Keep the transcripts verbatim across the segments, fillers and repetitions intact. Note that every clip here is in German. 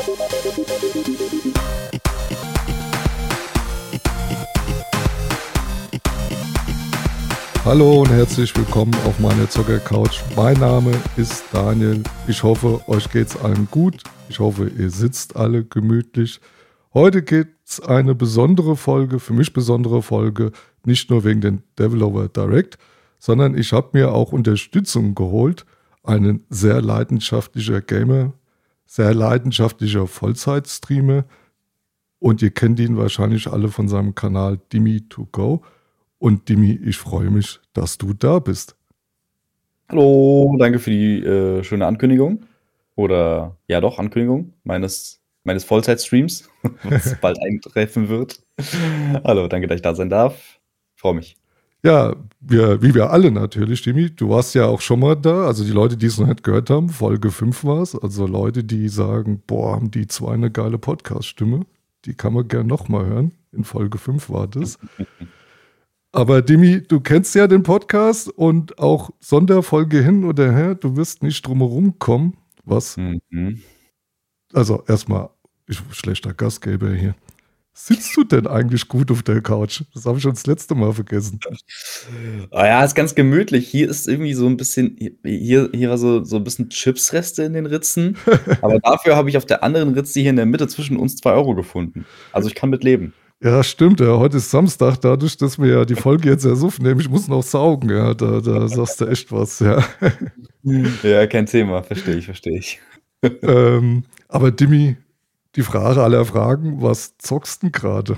Hallo und herzlich willkommen auf meiner Zocker-Couch. Mein Name ist Daniel. Ich hoffe, euch geht's allen gut. Ich hoffe, ihr sitzt alle gemütlich. Heute gibt's eine besondere Folge, für mich besondere Folge, nicht nur wegen den Developer Direct, sondern ich habe mir auch Unterstützung geholt. Einen sehr leidenschaftlicher Gamer, sehr leidenschaftlicher Vollzeit-Streamer und ihr kennt ihn wahrscheinlich alle von seinem Kanal Dimmy to go. Und Dimmy, ich freue mich, dass du da bist. Hallo, danke für die äh, schöne Ankündigung. Oder ja doch, Ankündigung meines, meines Vollzeit-Streams, was bald eintreffen wird. Hallo, danke, dass ich da sein darf. Freue mich. Ja, wir, wie wir alle natürlich, Dimmy. Du warst ja auch schon mal da. Also die Leute, die es noch nicht gehört haben, Folge fünf war es. Also Leute, die sagen, boah, haben die zwei eine geile Podcast-Stimme. Die kann man gern nochmal hören. In Folge fünf war das. Aber Dimmy, du kennst ja den Podcast und auch Sonderfolge hin oder her, du wirst nicht drumherum kommen. Was? Mhm. Also erstmal, ich schlechter Gastgeber hier. Sitzt du denn eigentlich gut auf der Couch? Das habe ich schon das letzte Mal vergessen. Oh ja, ist ganz gemütlich. Hier ist irgendwie so ein bisschen, hier, hier war so, so ein bisschen Chipsreste in den Ritzen. Aber dafür habe ich auf der anderen Ritze hier in der Mitte zwischen uns zwei Euro gefunden. Also ich kann mit leben. Ja, stimmt. Ja. Heute ist Samstag, dadurch, dass wir ja die Folge jetzt ersuffen nehmen. Ich muss noch saugen. Ja, da, da sagst du echt was. Ja, ja kein Thema. Verstehe ich, verstehe ich. ähm, aber Dimmy, die Frage aller Fragen, was zockst du gerade?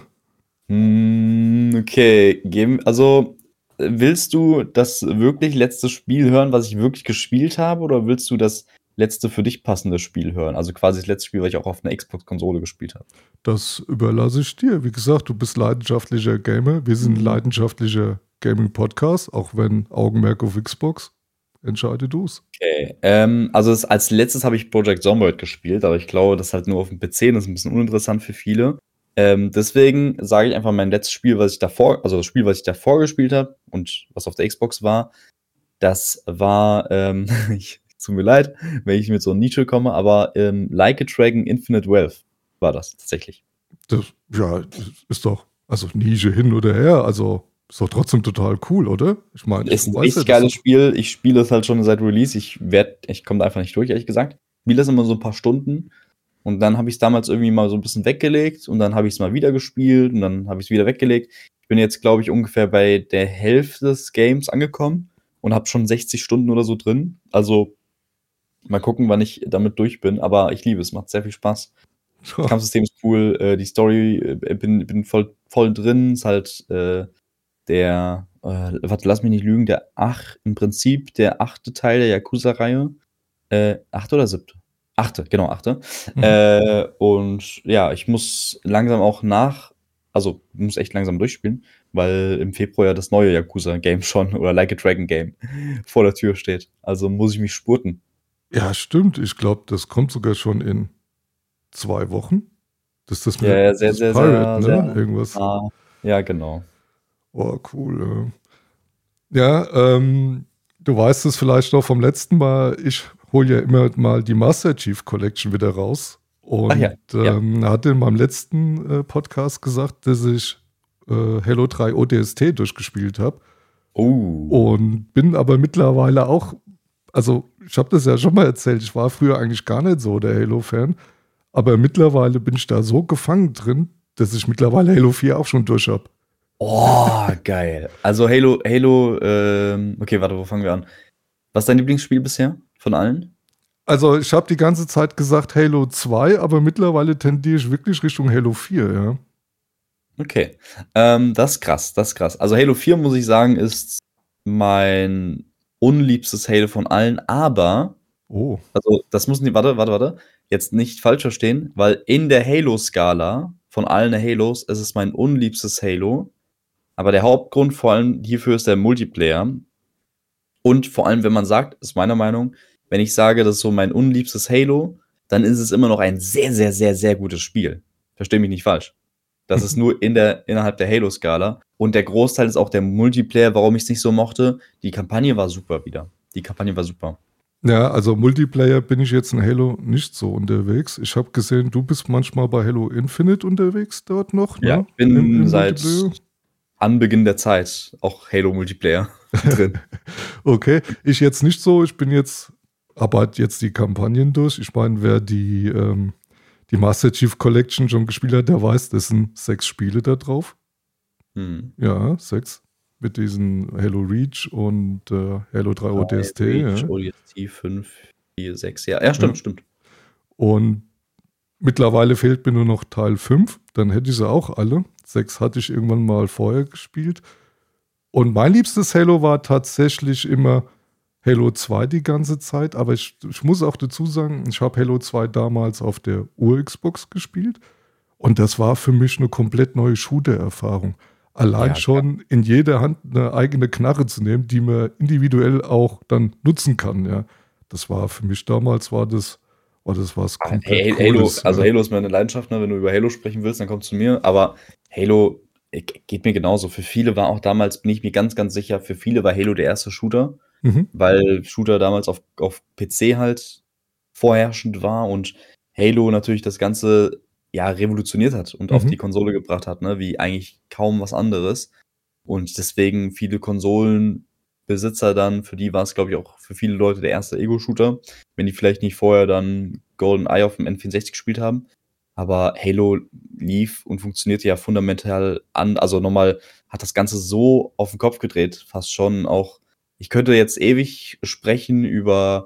Okay, also willst du das wirklich letzte Spiel hören, was ich wirklich gespielt habe, oder willst du das letzte für dich passende Spiel hören? Also quasi das letzte Spiel, was ich auch auf einer Xbox-Konsole gespielt habe. Das überlasse ich dir. Wie gesagt, du bist leidenschaftlicher Gamer. Wir sind ein leidenschaftlicher Gaming-Podcast, auch wenn Augenmerk auf Xbox. Entscheide du es. Okay, ähm, also das, als letztes habe ich Project Zomboid gespielt, aber ich glaube, das halt nur auf dem P C, das ist ein bisschen uninteressant für viele. Ähm, deswegen sage ich einfach mein letztes Spiel, was ich davor, also das Spiel, was ich davor gespielt habe und was auf der Xbox war, das war, ähm, ich, tut mir leid, wenn ich mit so einer Nische komme, aber ähm, Like a Dragon Infinite Wealth war das tatsächlich. Das, ja, das ist doch, also Nische hin oder her, also ist doch trotzdem total cool, oder? Ich meine, ist ein richtig geiles Spiel. Ich spiele das halt schon seit Release. Ich werd, ich komme da einfach nicht durch, ehrlich gesagt. Ich spiele das immer so ein paar Stunden und dann habe ich es damals irgendwie mal so ein bisschen weggelegt und dann habe ich es mal wieder gespielt und dann habe ich es wieder weggelegt. Ich bin jetzt, glaube ich, ungefähr bei der Hälfte des Games angekommen und habe schon sechzig Stunden oder so drin. Also mal gucken, wann ich damit durch bin. Aber ich liebe es, macht sehr viel Spaß. Das Kampfsystem ist cool, äh, die Story, äh, bin, bin voll, voll drin, ist halt äh, der, äh, warte, lass mich nicht lügen, der ach, im Prinzip der achte Teil der Yakuza-Reihe. Äh, achte oder siebte? Achte, genau, achte. Mhm. Äh, und ja, ich muss langsam auch nach, also muss echt langsam durchspielen, weil im Februar ja das neue Yakuza-Game schon oder Like a Dragon-Game vor der Tür steht. Also muss ich mich spurten. Ja, stimmt. Ich glaube, das kommt sogar schon in zwei Wochen. Das ist das mit ja, ja, sehr, sehr, Pirate, sehr, ne? sehr, Irgendwas. Ah, ja, genau. Oh, cool. Ja, ähm, du weißt es vielleicht noch vom letzten Mal. Ich hole ja immer mal die Master Chief Collection wieder raus. Und ja, ähm, ja. hatte in meinem letzten äh, Podcast gesagt, dass ich äh, Halo drei O D S T durchgespielt habe. Oh. Und bin aber mittlerweile auch, also ich habe das ja schon mal erzählt, ich war früher eigentlich gar nicht so der Halo-Fan. Aber mittlerweile bin ich da so gefangen drin, dass ich mittlerweile Halo vier auch schon durch habe. Oh, geil. Also Halo, Halo, ähm, okay, warte, wo fangen wir an? Was ist dein Lieblingsspiel bisher von allen? Also ich habe die ganze Zeit gesagt Halo zwei, aber mittlerweile tendiere ich wirklich Richtung Halo vier, ja. Okay, ähm, das ist krass, das ist krass. Also Halo vier, muss ich sagen, ist mein unliebstes Halo von allen, aber, oh. also das muss nicht, warte, warte, warte, jetzt nicht falsch verstehen, weil in der Halo-Skala von allen Halos ist es mein unliebstes Halo. Aber der Hauptgrund vor allem hierfür ist der Multiplayer. Und vor allem, wenn man sagt, ist meiner Meinung, wenn ich sage, das ist so mein unliebstes Halo, dann ist es immer noch ein sehr, sehr, sehr, sehr gutes Spiel. Versteh mich nicht falsch. Das ist nur in der, innerhalb der Halo-Skala. Und der Großteil ist auch der Multiplayer, warum ich es nicht so mochte. Die Kampagne war super wieder. Die Kampagne war super. Ja, also Multiplayer bin ich jetzt in Halo nicht so unterwegs. Ich habe gesehen, du bist manchmal bei Halo Infinite unterwegs dort noch, Ja, ne? ich bin Im, im seit Multiplayer. Anbeginn der Zeit auch Halo-Multiplayer drin. Okay, ich jetzt nicht so. Ich bin jetzt, arbeite jetzt die Kampagnen durch. Ich meine, wer die, ähm, die Master Chief Collection schon gespielt hat, der weiß, das sind sechs Spiele da drauf. Hm. Ja, sechs. Mit diesen Halo Reach und äh, Halo drei O D S T. Reach, Ja. O D S T fünf, vier, sechs, ja. Ja, stimmt, Ja. stimmt. Und mittlerweile fehlt mir nur noch Teil fünf. Dann hätte ich sie auch alle. Sechs hatte ich irgendwann mal vorher gespielt. Und mein liebstes Halo war tatsächlich immer Halo zwei die ganze Zeit. Aber ich, ich muss auch dazu sagen, ich habe Halo zwei damals auf der Ur-Xbox gespielt. Und das war für mich eine komplett neue Shooter-Erfahrung. Allein Ja, schon in jeder Hand eine eigene Knarre zu nehmen, die man individuell auch dann nutzen kann. Ja, das war für mich damals war das, war das was komplett Hey, Halo, Cooles. also ja. Halo ist meine Leidenschaft, ne? Wenn du über Halo sprechen willst, dann komm zu mir. Aber Halo äh, geht mir genauso. Für viele war auch damals, bin ich mir ganz, ganz sicher, für viele war Halo der erste Shooter, Mhm. weil Shooter damals auf, auf P C halt vorherrschend war und Halo natürlich das Ganze ja revolutioniert hat und auf Mhm. die Konsole gebracht hat, ne? Wie eigentlich kaum was anderes. Und deswegen viele Konsolenbesitzer dann, für die war es, glaube ich, auch für viele Leute der erste Ego-Shooter, wenn die vielleicht nicht vorher dann GoldenEye auf dem N vierundsechzig gespielt haben. Aber Halo lief und funktionierte ja fundamental an. Also nochmal hat das Ganze so auf den Kopf gedreht, fast schon auch. Ich könnte jetzt ewig sprechen über,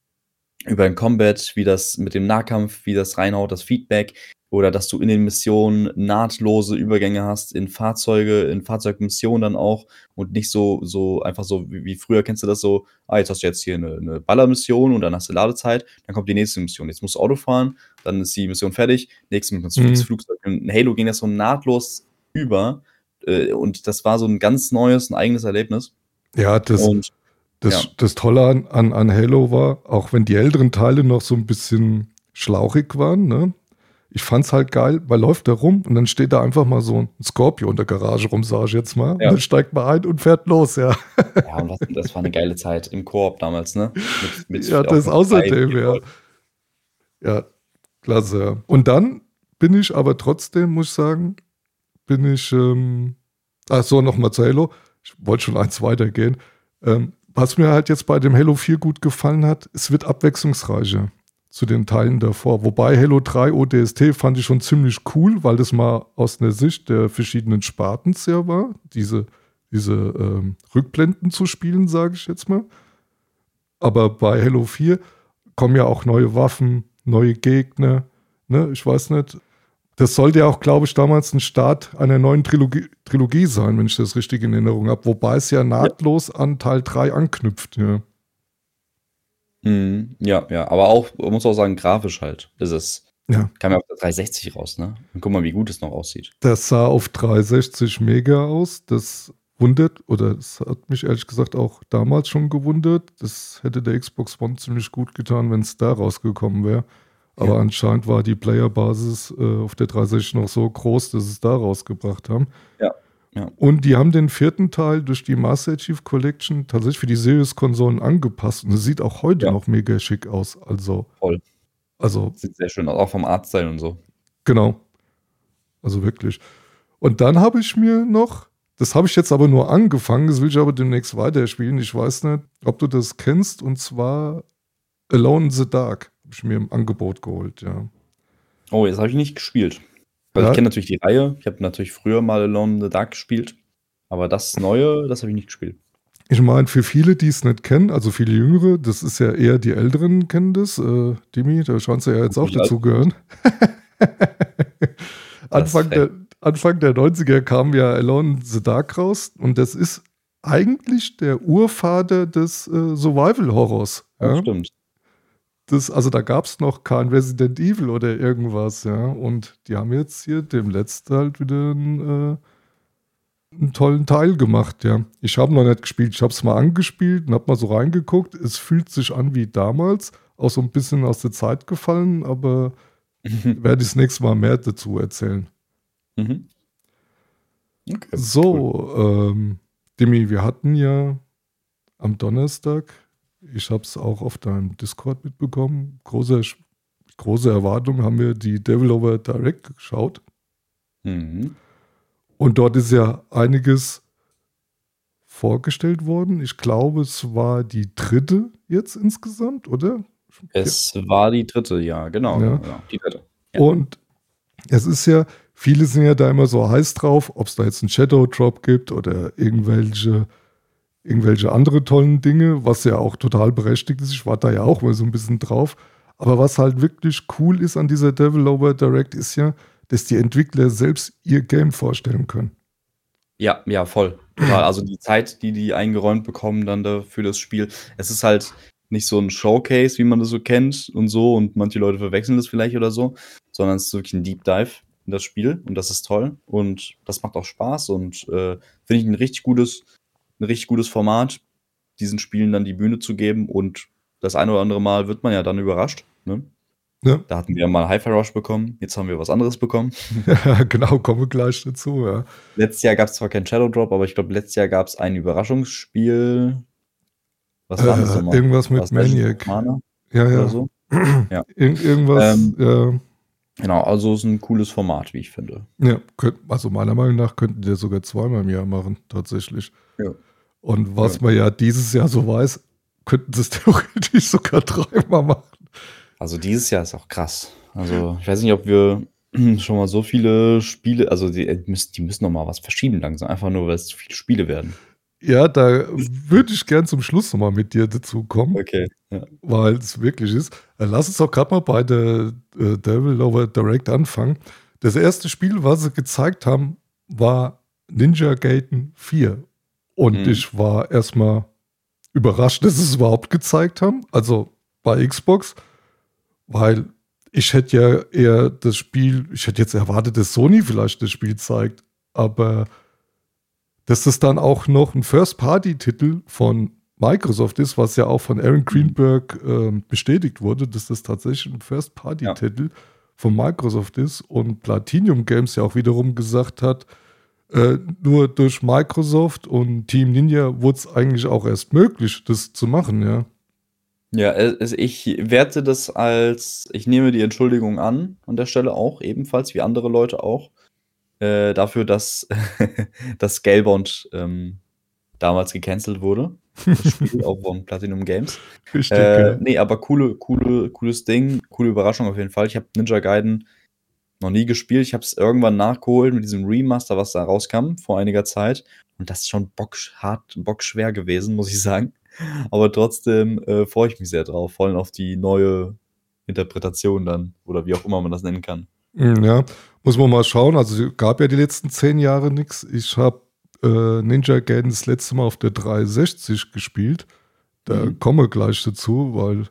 über den Combat, wie das mit dem Nahkampf, wie das reinhaut, das Feedback. Oder dass du in den Missionen nahtlose Übergänge hast in Fahrzeuge, in Fahrzeugmissionen dann auch und nicht so, so einfach so wie, wie früher kennst du das so, ah, jetzt hast du jetzt hier eine, eine Ballermission und dann hast du Ladezeit, dann kommt die nächste Mission. Jetzt musst du Auto fahren, dann ist die Mission fertig, nächste Mission, Mhm. Flugzeug. In Halo ging das so nahtlos über äh, und das war so ein ganz neues, ein eigenes Erlebnis. Ja, das, Und das, ja. das Tolle an, an, an Halo war, auch wenn die älteren Teile noch so ein bisschen schlauchig waren, ne? Ich fand's halt geil, man läuft da rum und dann steht da einfach mal so ein Scorpio in der Garage rum, sag ich jetzt mal. Und Ja. dann steigt man ein und fährt los, ja. Ja, und was, das war eine geile Zeit im Koop damals, ne? Mit, mit Ja, auch das mit außerdem, drei, vier ja. Leuten. Ja, klasse. Ja. Und dann bin ich aber trotzdem, muss ich sagen, bin ich, ähm, ach so, nochmal zu Halo. Ich wollte schon eins weitergehen. Ähm, was mir halt jetzt bei dem Halo vier gut gefallen hat, es wird abwechslungsreicher zu den Teilen davor. Wobei Halo drei O D S T fand ich schon ziemlich cool, weil das mal aus einer Sicht der verschiedenen Sparten sehr war, diese, diese ähm, Rückblenden zu spielen, sage ich jetzt mal. Aber bei Halo vier kommen ja auch neue Waffen, neue Gegner. Ne? Ich weiß nicht. Das sollte ja auch, glaube ich, damals ein Start einer neuen Trilogie, Trilogie sein, wenn ich das richtig in Erinnerung habe. Wobei es ja nahtlos an Teil drei anknüpft. Ja. Mhm. Ja, ja, aber auch, man muss auch sagen, grafisch halt ist es. Ja. Kam ja auf der dreihundertsechzig raus, ne? Und guck mal, wie gut es noch aussieht. Das sah auf dreihundertsechzig mega aus. Das wundert, oder das hat mich ehrlich gesagt auch damals schon gewundert. Das hätte der Xbox One ziemlich gut getan, wenn es da rausgekommen wäre. Aber Ja. anscheinend war die Playerbasis äh, auf der dreihundertsechzig noch so groß, dass es da rausgebracht haben. Ja, ja. Und die haben den vierten Teil durch die Master Chief Collection tatsächlich für die Series-Konsolen angepasst. Und es sieht auch heute Ja. noch mega schick aus. Also, Voll. also Sieht sehr schön aus, auch vom Artstyle und so. genau. Also wirklich. Und dann habe ich mir noch, das habe ich jetzt aber nur angefangen, das will ich aber demnächst weiterspielen. Ich weiß nicht, ob du das kennst, und zwar Alone in the Dark. Habe ich mir im Angebot geholt, ja. Oh, jetzt habe ich nicht gespielt. Also Ja. ich kenne natürlich die Reihe. Ich habe natürlich früher mal Alone in the Dark gespielt. Aber das Neue, das habe ich nicht gespielt. Ich meine, für viele, die es nicht kennen, also viele Jüngere, das ist ja eher die Älteren kennen das. Äh, Dimi, da scheinst du ja jetzt auch Wie alt dazu bist du? gehören. Anfang, frech. der, Anfang der neunziger kam ja Alone in the Dark raus, und das ist eigentlich der Urvater des äh, Survival-Horrors. Ja, Ja? stimmt. Das, also da gab es noch kein Resident Evil oder irgendwas, ja. Und die haben jetzt hier dem letzten halt wieder einen, äh, einen tollen Teil gemacht, ja. Ich habe noch nicht gespielt, ich habe es mal angespielt und habe mal so reingeguckt. Es fühlt sich an wie damals, auch so ein bisschen aus der Zeit gefallen, aber werde ich das nächste Mal mehr dazu erzählen. Mhm. Okay, So, cool. ähm, Dimi, wir hatten ja am Donnerstag Ich habe es auch auf deinem Discord mitbekommen. Große, große Erwartungen haben wir die Developer Direct geschaut. Mhm. Und dort ist ja einiges vorgestellt worden. Ich glaube, es war die dritte jetzt insgesamt, oder? Es war die dritte, ja, genau, Ja. genau, genau. Die dritte. Ja. Und es ist ja, viele sind ja da immer so heiß drauf, ob es da jetzt einen Shadow Drop gibt oder irgendwelche, irgendwelche andere tollen Dinge, was ja auch total berechtigt ist. Ich war da ja auch mal so ein bisschen drauf. Aber was halt wirklich cool ist an dieser Developer Direct ist ja, dass die Entwickler selbst ihr Game vorstellen können. Ja, ja, voll. Total. Also die Zeit, die die eingeräumt bekommen dann da für das Spiel. Es ist halt nicht so ein Showcase, wie man das so kennt und so. Und manche Leute verwechseln das vielleicht oder so. Sondern es ist wirklich ein Deep Dive in das Spiel. Und das ist toll. Und das macht auch Spaß. Und äh, finde ich ein richtig gutes, ein richtig gutes Format, diesen Spielen dann die Bühne zu geben. Und das eine oder andere Mal wird man ja dann überrascht. Ne? Ja, Da hatten wir mal Hi-Fi Rush bekommen. Jetzt haben wir was anderes bekommen. ja genau, kommen wir gleich dazu. Ja. Letztes Jahr gab es zwar keinen Shadow Drop, aber ich glaube, letztes Jahr gab es ein Überraschungsspiel. Was war das Äh, nochmal? irgendwas War mit das Legends of Maniac. Mana Ja, oder ja. so? Ja. Ir irgendwas, Ähm, ja. genau, also ist ein cooles Format, wie ich finde. Ja, könnt, also meiner Meinung nach könnten die das sogar zweimal im Jahr machen, tatsächlich. Ja. Und was Ja. man ja dieses Jahr so weiß, könnten sie es theoretisch sogar dreimal machen. Also dieses Jahr ist auch krass. Also ich weiß nicht, ob wir schon mal so viele Spiele, also die äh, müssen, die müssen noch mal was verschieben langsam, einfach nur, weil es zu viele Spiele werden. Ja, da würde ich gern zum Schluss nochmal mit dir dazu kommen, Okay. Ja. weil es wirklich ist. Äh, Lass uns doch gerade mal bei der äh, Developer Direct anfangen. Das erste Spiel, was sie gezeigt haben, war Ninja Gaiden vier. Und Mhm. ich war erstmal überrascht, dass sie es überhaupt gezeigt haben. Also bei Xbox, weil ich hätte ja eher das Spiel, ich hätte jetzt erwartet, dass Sony vielleicht das Spiel zeigt, aber dass das dann auch noch ein First-Party-Titel von Microsoft ist, was ja auch von Aaron Greenberg ähm, bestätigt wurde, dass das tatsächlich ein First-Party-Titel von Microsoft ist und Platinum Games ja auch wiederum gesagt hat, äh, nur durch Microsoft und Team Ninja wurde es eigentlich auch erst möglich, das zu machen, ja. Ja, also ich werte das als, ich nehme die Entschuldigung an, an der Stelle auch, ebenfalls, wie andere Leute auch, äh, dafür, dass das Scalebound ähm, damals gecancelt wurde. Das Spiel auch von Platinum Games. Richtig, Äh, ja. nee, aber coole, coole, cooles Ding, coole Überraschung auf jeden Fall. Ich habe Ninja Gaiden noch nie gespielt. Ich habe es irgendwann nachgeholt mit diesem Remaster, was da rauskam vor einiger Zeit. Und das ist schon bockhart, bockschwer gewesen, muss ich sagen. Aber trotzdem äh, freue ich mich sehr drauf, vor allem auf die neue Interpretation dann oder wie auch immer man das nennen kann. Mm, Ja, muss man mal schauen. Also es gab ja die letzten zehn Jahre nichts. Ich habe äh, Ninja Gaiden das letzte Mal auf der dreihundertsechzig gespielt. Da Mhm. komme ich gleich dazu, weil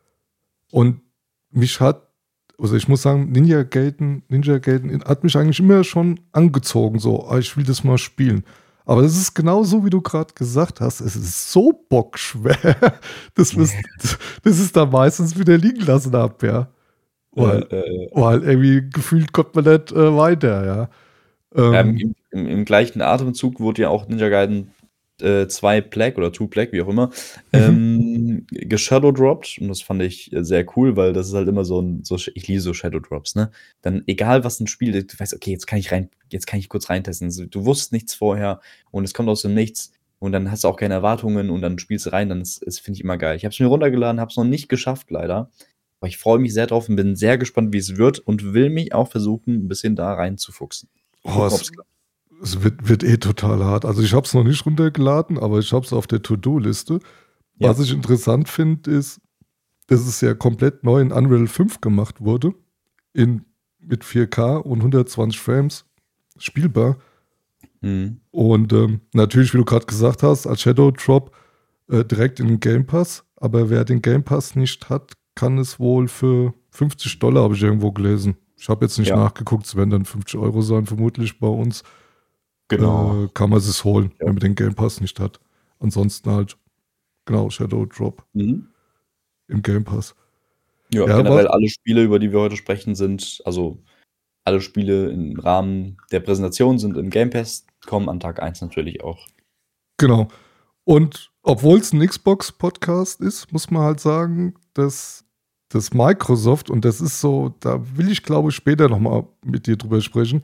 und mich hat, also ich muss sagen, Ninja Gaiden, Ninja Gaiden hat mich eigentlich immer schon angezogen, so, ah, ich will das mal spielen. Aber das ist genau so, wie du gerade gesagt hast. Es ist so bockschwer. Das ist, das ist da meistens wieder liegen lassen ab, ja. Weil, Äh, äh, weil irgendwie gefühlt kommt man nicht äh, weiter, ja. ähm, Ähm, im, im, Im gleichen Atemzug wurde ja auch Ninja Gaiden äh, zwei Plague oder Two Plague, wie auch immer, mhm. ähm, geshadowdropped. Und das fand ich äh, sehr cool, weil das ist halt immer so ein, so, ich liebe so Shadow Drops, ne? Dann, egal was ein Spiel, du weißt, okay, jetzt kann ich rein, jetzt kann ich kurz reintesten. So, du wusstest nichts vorher und es kommt aus dem Nichts und dann hast du auch keine Erwartungen und dann spielst du rein, dann ist, ist finde ich immer geil. Ich habe es mir runtergeladen, habe es noch nicht geschafft, leider. Aber ich freue mich sehr drauf und bin sehr gespannt, wie es wird und will mich auch versuchen, ein bisschen da reinzufuchsen. Oh, Gucken, es, ob's klappt. es wird, wird eh total hart. Also ich habe es noch nicht runtergeladen, aber ich habe es auf der To-Do-Liste. Was Ja. ich interessant finde, ist, dass es ja komplett neu in Unreal fünf gemacht wurde. In, mit vier K und hundertzwanzig Frames spielbar. Mhm. Und ähm, natürlich, wie du gerade gesagt hast, als Shadow Drop äh, direkt in den Game Pass. Aber wer den Game Pass nicht hat, kann es wohl für fünfzig Dollar, habe ich irgendwo gelesen. Ich habe jetzt nicht Ja, nachgeguckt, es werden dann fünfzig Euro sein, vermutlich bei uns. genau. Äh, kann man es holen, Ja. wenn man den Game Pass nicht hat. Ansonsten halt, genau, Shadow Drop Mhm. im Game Pass. Ja, Ja, generell war, alle Spiele, über die wir heute sprechen, sind, also alle Spiele im Rahmen der Präsentation sind im Game Pass, kommen an Tag eins natürlich auch. genau. Und obwohl es ein Xbox-Podcast ist, muss man halt sagen, dass das Microsoft, und das ist so, da will ich glaube ich später nochmal mit dir drüber sprechen,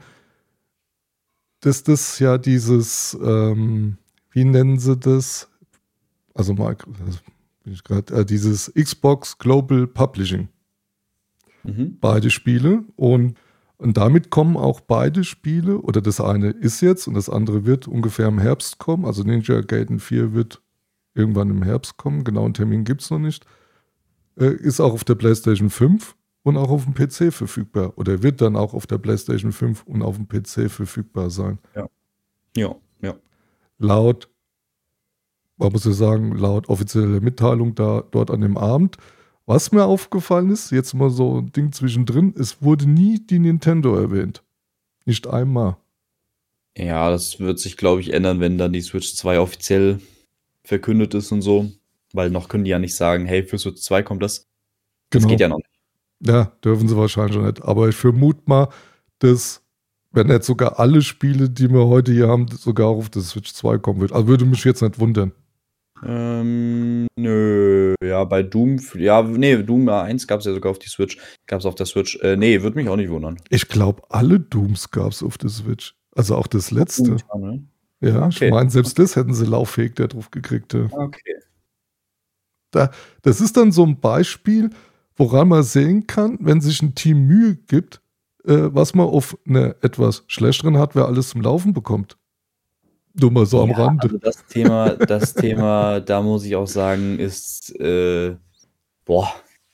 dass das ja dieses, ähm, wie nennen sie das? Also Microsoft, bin ich grad, äh, dieses Xbox Global Publishing. Mhm. Beide Spiele und, und damit kommen auch beide Spiele, oder das eine ist jetzt und das andere wird ungefähr im Herbst kommen, also Ninja Gaiden vier wird irgendwann im Herbst kommen, genau einen Termin gibt es noch nicht, äh, ist auch auf der PlayStation fünf und auch auf dem P C verfügbar oder wird dann auch auf der PlayStation fünf und auf dem P C verfügbar sein. Ja, ja, ja. Laut, man muss ja sagen, laut offizieller Mitteilung da dort an dem Abend. Was mir aufgefallen ist, jetzt mal so ein Ding zwischendrin, es wurde nie die Nintendo erwähnt. Nicht einmal. Ja, das wird sich, glaube ich, ändern, wenn dann die Switch zwei offiziell verkündet ist und so. Weil noch können die ja nicht sagen, hey, für Switch zwei kommt das. Das Genau. geht ja noch nicht. Ja, dürfen sie wahrscheinlich noch nicht. Aber ich vermute mal, dass, wenn jetzt sogar alle Spiele, die wir heute hier haben, sogar auch auf der Switch zwei kommen wird. Also würde mich jetzt nicht wundern. Ähm, nö, ja, bei Doom, ja, nee, Doom eins gab es ja sogar auf die Switch, gab es auf der Switch, äh, nee, würde mich auch nicht wundern. Ich glaube, alle Dooms gab es auf der Switch. Also auch das letzte. Ja, ne? Ja, Okay. ich meine, selbst das hätten sie lauffähig da drauf gekriegt. Ja. Okay. Da, das ist dann so ein Beispiel, woran man sehen kann, wenn sich ein Team Mühe gibt, äh, was man auf einer etwas schlechteren Hardware alles zum Laufen bekommt. Nur mal so am Ja, Rande. also das Thema, das Thema, da muss ich auch sagen, ist, äh, boah,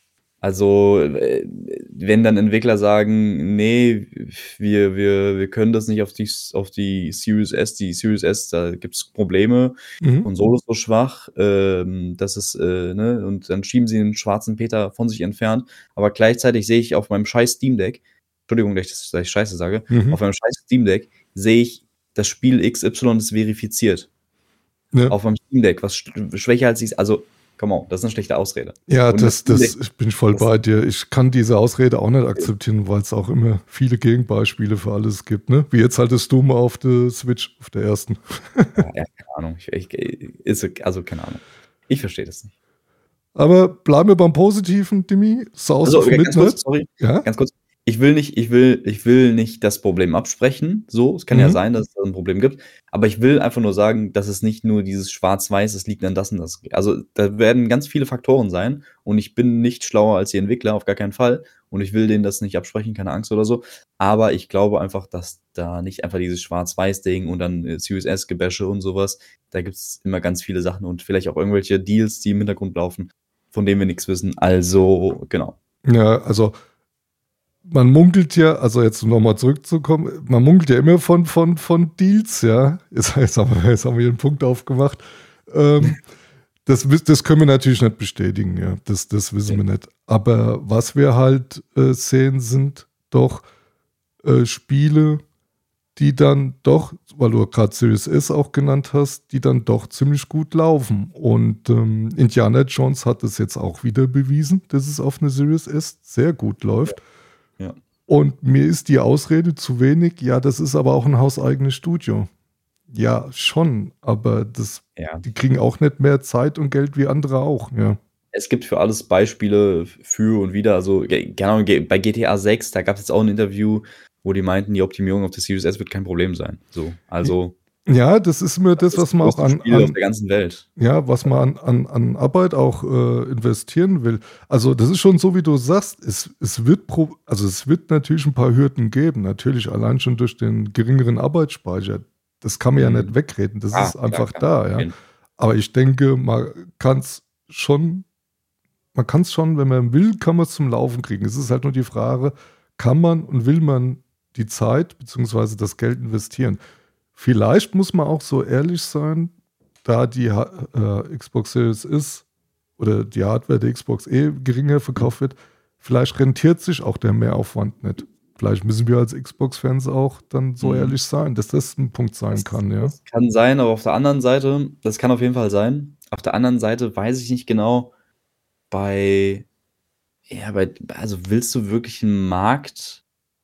also äh, wenn dann Entwickler sagen, nee, wir, wir, wir können das nicht auf die, auf die Series S, die Series S, da gibt es Probleme, Mhm. Konsole ist so schwach, ähm, das ist, äh, ne, und dann schieben sie den schwarzen Peter von sich entfernt, aber gleichzeitig sehe ich auf meinem scheiß Steam Deck, Entschuldigung, dass ich, das- dass ich Scheiße sage, Mhm. auf meinem scheiß Steam Deck sehe ich, das Spiel X Y ist verifiziert. Ja. Auf meinem Steam Deck, was sch- schwächer als ich, also, come on, das ist eine schlechte Ausrede. Ja, Und das, das- das, ich bin voll das- bei dir. Ich kann diese Ausrede auch nicht akzeptieren, weil es auch immer viele Gegenbeispiele für alles gibt, ne? Wie jetzt halt das Doom auf der Switch, auf der ersten. Ja, ja, keine Ahnung. Ich, ich, ist, also, keine Ahnung. Ich verstehe das nicht. Aber bleiben wir beim Positiven, Dimi. South Also, of ganz Midnight. kurz, sorry, Ja? ganz kurz. Ich will nicht, ich will, ich will nicht das Problem absprechen. So, es kann ja Mhm. sein, dass es da ein Problem gibt. Aber ich will einfach nur sagen, dass es nicht nur dieses Schwarz-Weiß, es liegt an das und das. Also, da werden ganz viele Faktoren sein. Und ich bin nicht schlauer als die Entwickler, auf gar keinen Fall. Und ich will denen das nicht absprechen, keine Angst oder so. Aber ich glaube einfach, dass da nicht einfach dieses Schwarz-Weiß-Ding und dann äh, Series S-Gebäsche und sowas. Da gibt es immer ganz viele Sachen und vielleicht auch irgendwelche Deals, die im Hintergrund laufen, von denen wir nichts wissen. Also, genau. Ja, also man munkelt ja, also jetzt um nochmal zurückzukommen, man munkelt ja immer von, von, von Deals, ja. Jetzt, jetzt, haben wir, jetzt haben wir hier einen Punkt aufgemacht. Ähm, das, wiss- das können wir natürlich nicht bestätigen, ja. Das, das wissen wir nicht. Aber was wir halt äh, sehen, sind doch äh, Spiele, die dann doch, weil du gerade Series S auch genannt hast, die dann doch ziemlich gut laufen. Und ähm, Indiana Jones hat es jetzt auch wieder bewiesen, dass es auf einer Series S sehr gut läuft. Ja. Und mir ist die Ausrede zu wenig, ja, das ist aber auch ein hauseigenes Studio. Ja, schon, aber das, Ja. die kriegen auch nicht mehr Zeit und Geld wie andere auch, ja. Es gibt für alles Beispiele für und wieder. Also, ge- keine Ahnung, ge- bei G T A sechs, da gab es jetzt auch ein Interview, wo die meinten, die Optimierung auf der Series S wird kein Problem sein. So, also, Ja, das ist immer das, das was man auch größte an, Spiel auf an der ganzen Welt. ja, was man an, an, an Arbeit auch äh, investieren will. Also das ist schon so, wie du sagst, es, es wird pro, also es wird natürlich ein paar Hürden geben, natürlich allein schon durch den geringeren Arbeitsspeicher. Das kann man ja Mhm. nicht wegreden, das Ah, ist einfach klar, klar. da, ja. Aber ich denke, man kann es schon, man kann es schon, wenn man will, kann man es zum Laufen kriegen. Es ist halt nur die Frage, kann man und will man die Zeit bzw. das Geld investieren? Vielleicht muss man auch so ehrlich sein, da die Ha- äh, Xbox Series ist oder die Hardware der Xbox eh geringer verkauft wird, vielleicht rentiert sich auch der Mehraufwand nicht. Vielleicht müssen wir als Xbox-Fans auch dann so Mhm. ehrlich sein, dass das ein Punkt sein Das, kann, ja. das kann sein, aber auf der anderen Seite, das kann auf jeden Fall sein. Auf der anderen Seite weiß ich nicht genau, bei, ja, bei, also willst du wirklich einen Markt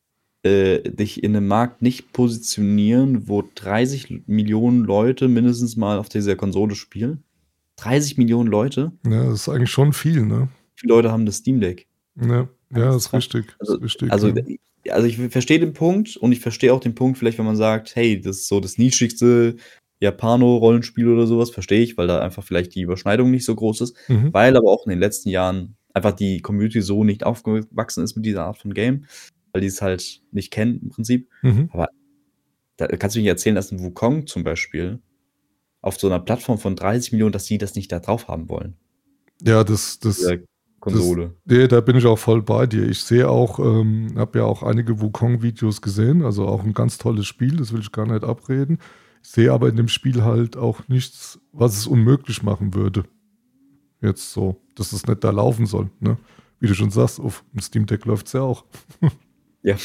äh, dich in einem Markt nicht positionieren, wo dreißig Millionen Leute mindestens mal auf dieser Konsole spielen? dreißig Millionen Leute? Ja, das ist eigentlich schon viel, ne? Wie viele Leute haben das Steam Deck? Ja, ja, ist richtig. Also, Ist richtig also, ja. also ich verstehe den Punkt und ich verstehe auch den Punkt, vielleicht, wenn man sagt, hey, das ist so das nischigste Japano-Rollenspiel oder sowas, verstehe ich, weil da einfach vielleicht die Überschneidung nicht so groß ist, Mhm. weil aber auch in den letzten Jahren einfach die Community so nicht aufgewachsen ist mit dieser Art von Game, weil die es halt nicht kennen im Prinzip. Mhm. Aber da kannst du mir nicht erzählen, dass ein Wukong zum Beispiel auf so einer Plattform von dreißig Millionen, dass die das nicht da drauf haben wollen. Ja, das, das, Dieser Konsole. Das, nee, da bin ich auch voll bei dir. Ich sehe auch, ähm, habe ja auch einige Wukong-Videos gesehen, also auch ein ganz tolles Spiel, das will ich gar nicht abreden. Ich sehe aber in dem Spiel halt auch nichts, was es unmöglich machen würde. Jetzt so, dass es nicht da laufen soll, ne? Wie du schon sagst, auf dem Steam Deck läuft es ja auch. Ja.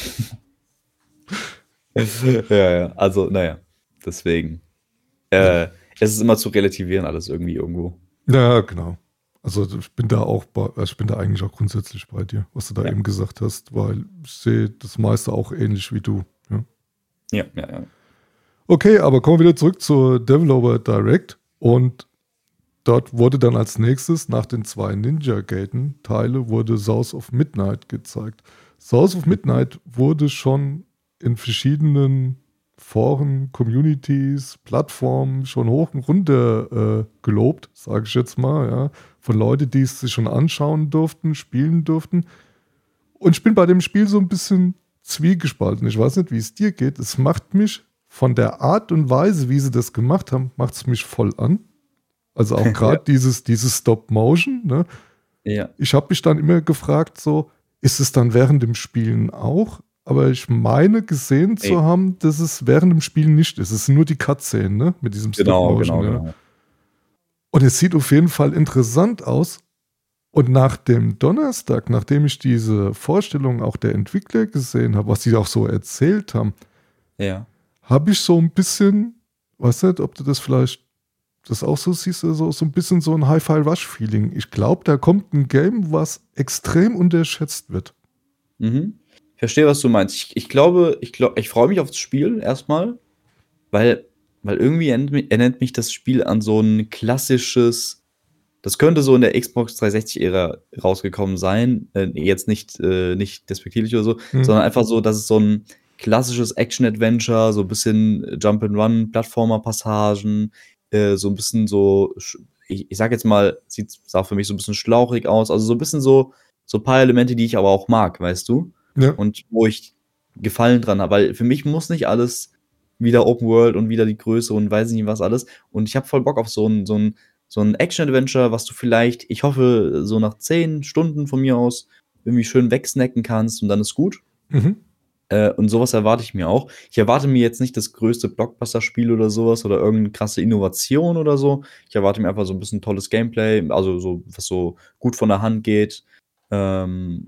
ja, ja, also, naja, deswegen. Äh, es ist immer zu relativieren, alles irgendwie irgendwo. Ja, genau. Also ich bin da auch bei, also ich bin da eigentlich auch grundsätzlich bei dir, was du da Ja. eben gesagt hast, weil ich sehe das meiste auch ähnlich wie du. Ja, Ja, ja, ja. Okay, aber kommen wir wieder zurück zur Developer Direct und dort wurde dann als nächstes nach den zwei Ninja-Gaiden-Teile wurde South of Midnight gezeigt. South of Midnight wurde schon in verschiedenen Foren, Communities, Plattformen schon hoch und runter äh, gelobt, sage ich jetzt mal, ja, von Leuten, die es sich schon anschauen durften, spielen durften. Und ich bin bei dem Spiel so ein bisschen zwiegespalten. Ich weiß nicht, wie es dir geht. Es macht mich von der Art und Weise, wie sie das gemacht haben, macht es mich voll an. Also auch gerade ja. dieses, dieses Stop-Motion. Ne? Ja. Ich habe mich dann immer gefragt, so, ist es dann während dem Spielen auch? Aber ich meine gesehen Ey. zu haben, dass es während dem Spielen nicht ist. Es sind nur die Cutscene, ne? Mit diesem Genau, Stop-Motion. genau, ja. genau. Und es sieht auf jeden Fall interessant aus. Und nach dem Donnerstag, nachdem ich diese Vorstellung auch der Entwickler gesehen habe, was sie auch so erzählt haben, ja. habe ich so ein bisschen, weiß nicht, ob du das vielleicht das auch so siehst, so, so ein bisschen so ein Hi-Fi-Rush-Feeling. Ich glaube, da kommt ein Game, was extrem unterschätzt wird. Mhm. Ich verstehe, was du meinst. Ich, ich glaube, ich, glaub, ich freue mich auf das Spiel erstmal, weil, weil irgendwie erinnert mich das Spiel an so ein klassisches, das könnte so in der Xbox dreihundertsechzig-Ära rausgekommen sein. Äh, jetzt nicht, äh, nicht despektierlich oder so, hm. sondern einfach so, dass es so ein klassisches Action-Adventure, so ein bisschen Jump-and-Run, Plattformer-Passagen, äh, so ein bisschen so, ich, ich sag jetzt mal, sieht sah für mich so ein bisschen schlauchig aus, also so ein bisschen so, so ein paar Elemente, die ich aber auch mag, weißt du? Ja. Und wo ich Gefallen dran habe, weil für mich muss nicht alles wieder Open World und wieder die Größe und weiß nicht was alles. Und ich habe voll Bock auf so ein, so ein, so ein Action-Adventure, was du vielleicht, ich hoffe, so nach zehn Stunden von mir aus irgendwie schön wegsnacken kannst und dann ist gut. Mhm. Äh, und sowas erwarte ich mir auch. Ich erwarte mir jetzt nicht das größte Blockbuster-Spiel oder sowas oder irgendeine krasse Innovation oder so. Ich erwarte mir einfach so ein bisschen tolles Gameplay, also so, was so gut von der Hand geht. Ähm,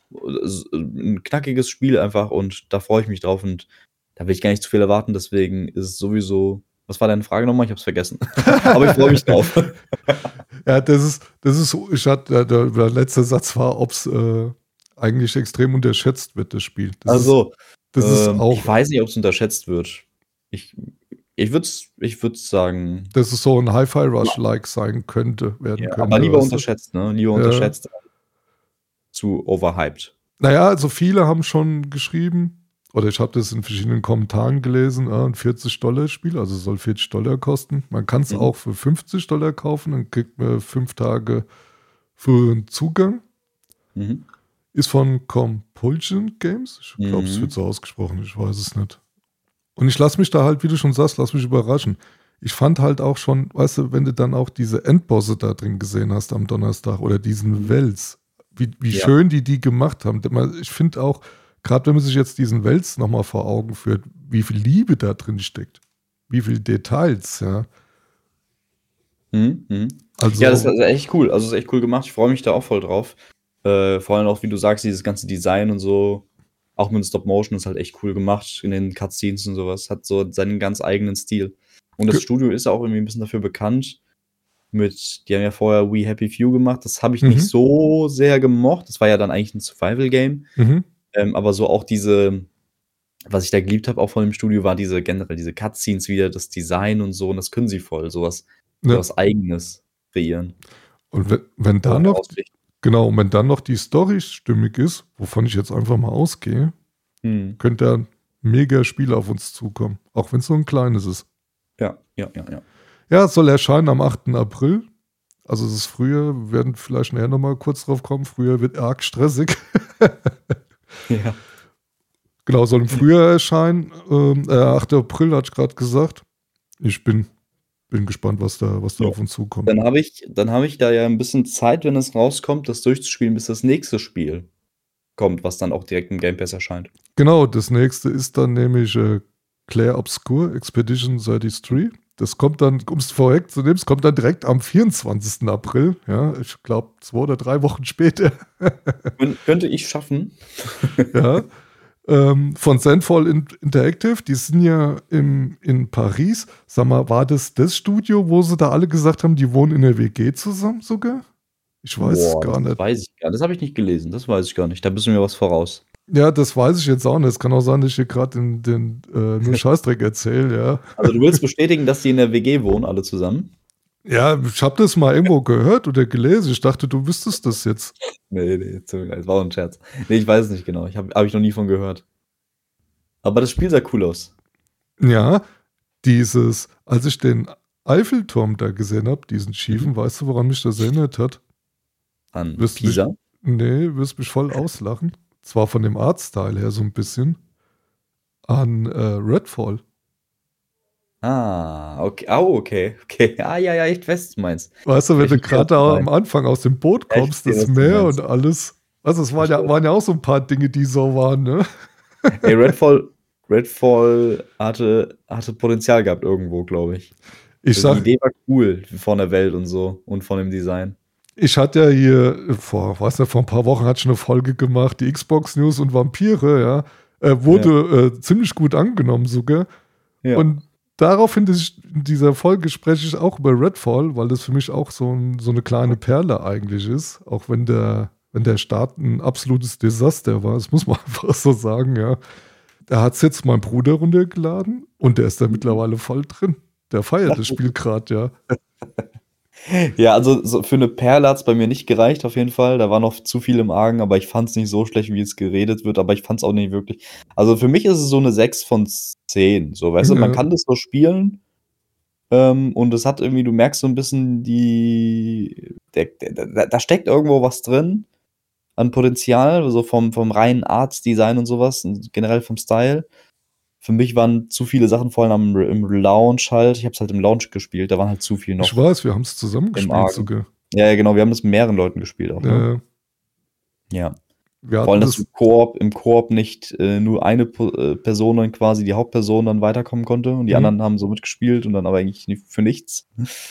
ein knackiges Spiel einfach und da freue ich mich drauf und da will ich gar nicht zu viel erwarten, deswegen ist es sowieso. Was war deine Frage nochmal? Ich hab's vergessen. Aber ich freue mich drauf. Ja, das ist, das ist, ich hatte, der, der letzte Satz war, ob es äh, eigentlich extrem unterschätzt wird, das Spiel. Das also, ist, das ähm, ist auch. Ich weiß nicht, ob es unterschätzt wird. Ich, ich würde ich würd's sagen. Dass es so ein Hi-Fi-Rush-like sein könnte, werden ja, könnte. Aber lieber unterschätzt, ne? Lieber ja. unterschätzt zu overhyped. Naja, also viele haben schon geschrieben, oder ich habe das in verschiedenen Kommentaren gelesen, äh, ein vierzig-Dollar-Spiel, also soll vierzig Dollar kosten. Man kann es mhm. auch für fünfzig Dollar kaufen, dann kriegt man fünf Tage für einen Zugang. Mhm. Ist von Compulsion Games. Ich glaube, mhm. es wird so ausgesprochen, ich weiß es nicht. Und ich lasse mich da halt, wie du schon sagst, lass mich überraschen. Ich fand halt auch schon, weißt du, wenn du dann auch diese Endbosse da drin gesehen hast am Donnerstag oder diesen Wels, wie, wie ja. schön die die gemacht haben. Ich finde auch, gerade wenn man sich jetzt diesen Wels nochmal vor Augen führt, wie viel Liebe da drin steckt. Wie viele Details, ja. Mhm, mh. Also, ja, das ist echt cool. Also, das ist echt cool gemacht. Ich freue mich da auch voll drauf. Äh, vor allem auch, wie du sagst, dieses ganze Design und so. Auch mit Stop Motion ist halt echt cool gemacht in den Cutscenes und sowas. Hat so seinen ganz eigenen Stil. Und das Ge- Studio ist auch irgendwie ein bisschen dafür bekannt. Mit, die haben ja vorher We Happy Few gemacht. Das habe ich mhm. nicht so sehr gemocht. Das war ja dann eigentlich ein Survival-Game. Mhm. Ähm, aber so auch diese, was ich da geliebt habe, auch von dem Studio, war diese generell diese Cutscenes wieder, das Design und so, und das können sie voll, sowas, Ja. sowas Eigenes kreieren. Und wenn, wenn Oder dann noch, ausrichten. genau, und wenn dann noch die Story stimmig ist, wovon ich jetzt einfach mal ausgehe, Hm. könnte ein mega Spiel auf uns zukommen. Auch wenn es so ein kleines ist. Ja, ja, ja, ja. Ja, es soll erscheinen am achten April. Also es ist früher, wir werden vielleicht nachher nochmal kurz drauf kommen, früher wird arg stressig. Ja. Genau, soll im Frühjahr erscheinen. Ähm, äh, achter April hatte ich gerade gesagt. Ich bin, bin gespannt, was da, was da Ja. auf uns zukommt. Dann habe ich, dann habe ich da ja ein bisschen Zeit, wenn es rauskommt, das durchzuspielen, bis das nächste Spiel kommt, was dann auch direkt im Game Pass erscheint. Genau, das nächste ist dann nämlich äh, Clair Obscur Expedition dreiunddreißig. Das kommt dann, um es vorweg zu nehmen, es kommt dann direkt am vierundzwanzigsten April. Ja, ich glaube, zwei oder drei Wochen später. Kön könnte ich schaffen. Ja. Ähm, von Sandfall Interactive, die sind ja im, in Paris. Sag mal, war das das Studio, wo sie da alle gesagt haben, die wohnen in der W G zusammen sogar? Ich weiß es Boah, gar das nicht. weiß ich gar nicht. Das habe ich nicht gelesen, das weiß ich gar nicht. Da bist du mir was voraus. Ja, das weiß ich jetzt auch nicht. Es kann auch sein, dass ich hier gerade den, den äh, nur Scheißdreck erzähle, ja. Also du willst bestätigen, dass die in der W G wohnen, alle zusammen? Ja, ich habe das mal irgendwo gehört oder gelesen. Ich dachte, du wüsstest das jetzt. Nee, nee, tut mir leid, das war auch ein Scherz. Nee, ich weiß es nicht genau. Ich habe hab ich noch nie von gehört. Aber das Spiel sah cool aus. Ja, dieses, als ich den Eiffelturm da gesehen habe, diesen schiefen, weißt du, woran mich das erinnert hat? An Wirst mich, Pisa? nee, wirst mich voll auslachen. Zwar von dem Artstyle her so ein bisschen. An äh, Redfall. Ah, okay. Oh, okay. Okay. Ah, ja, ja, ich weiß, was du meinst. Weißt du, wenn Ich du weiß, was gerade du am meinst. Anfang aus dem Boot Ja, ich kommst, verstehe, das was du Meer meinst. und alles. Also es waren ja, Verstehe. waren ja auch so ein paar Dinge, die so waren, ne? Ey, Redfall, Redfall hatte, hatte Potenzial gehabt irgendwo, glaube ich. Ich Die sag, Idee war cool von der Welt und so und von dem Design. ich hatte ja hier vor, weiß nicht, vor ein paar Wochen hatte ich eine Folge gemacht, die Xbox News und Vampire, ja. Äh, wurde äh, ziemlich gut angenommen sogar. Ja. Und daraufhin, dass ich in dieser Folge spreche ich auch über Redfall, weil das für mich auch so, ein, so eine kleine Perle eigentlich ist. Auch wenn der, wenn der Start ein absolutes Desaster war, das muss man einfach so sagen, ja. Da hat es jetzt mein Bruder runtergeladen und der ist da mittlerweile voll drin. Der feiert das Spiel gerade, ja. Ja, also so für eine Perle hat es bei mir nicht gereicht, auf jeden Fall. Da war noch zu viel im Argen, aber ich fand es nicht so schlecht, wie es geredet wird, aber ich fand es auch nicht wirklich. Also für mich ist es so eine sechs von zehn. So, weißt du, man Ja. kann das so spielen. Ähm, und es hat irgendwie, du merkst so ein bisschen die. Der, der, da, da steckt irgendwo was drin an Potenzial, so vom, vom reinen Arts-Design und sowas, und generell vom Style. Für mich waren zu viele Sachen, vor allem am, im Lounge halt. Ich habe es halt im Lounge gespielt, da waren halt zu viel noch. Ich weiß, wir haben es zusammen gespielt Argen. sogar. Ja, ja, genau, wir haben das mit mehreren Leuten gespielt auch. Ne? Äh, Ja. wir Vor allem, hatten dass du das, Koop, im Koop nicht äh, nur eine Po- äh, Person dann quasi, die Hauptperson dann weiterkommen konnte und die Mhm. anderen haben so mitgespielt und dann aber eigentlich nie- für nichts.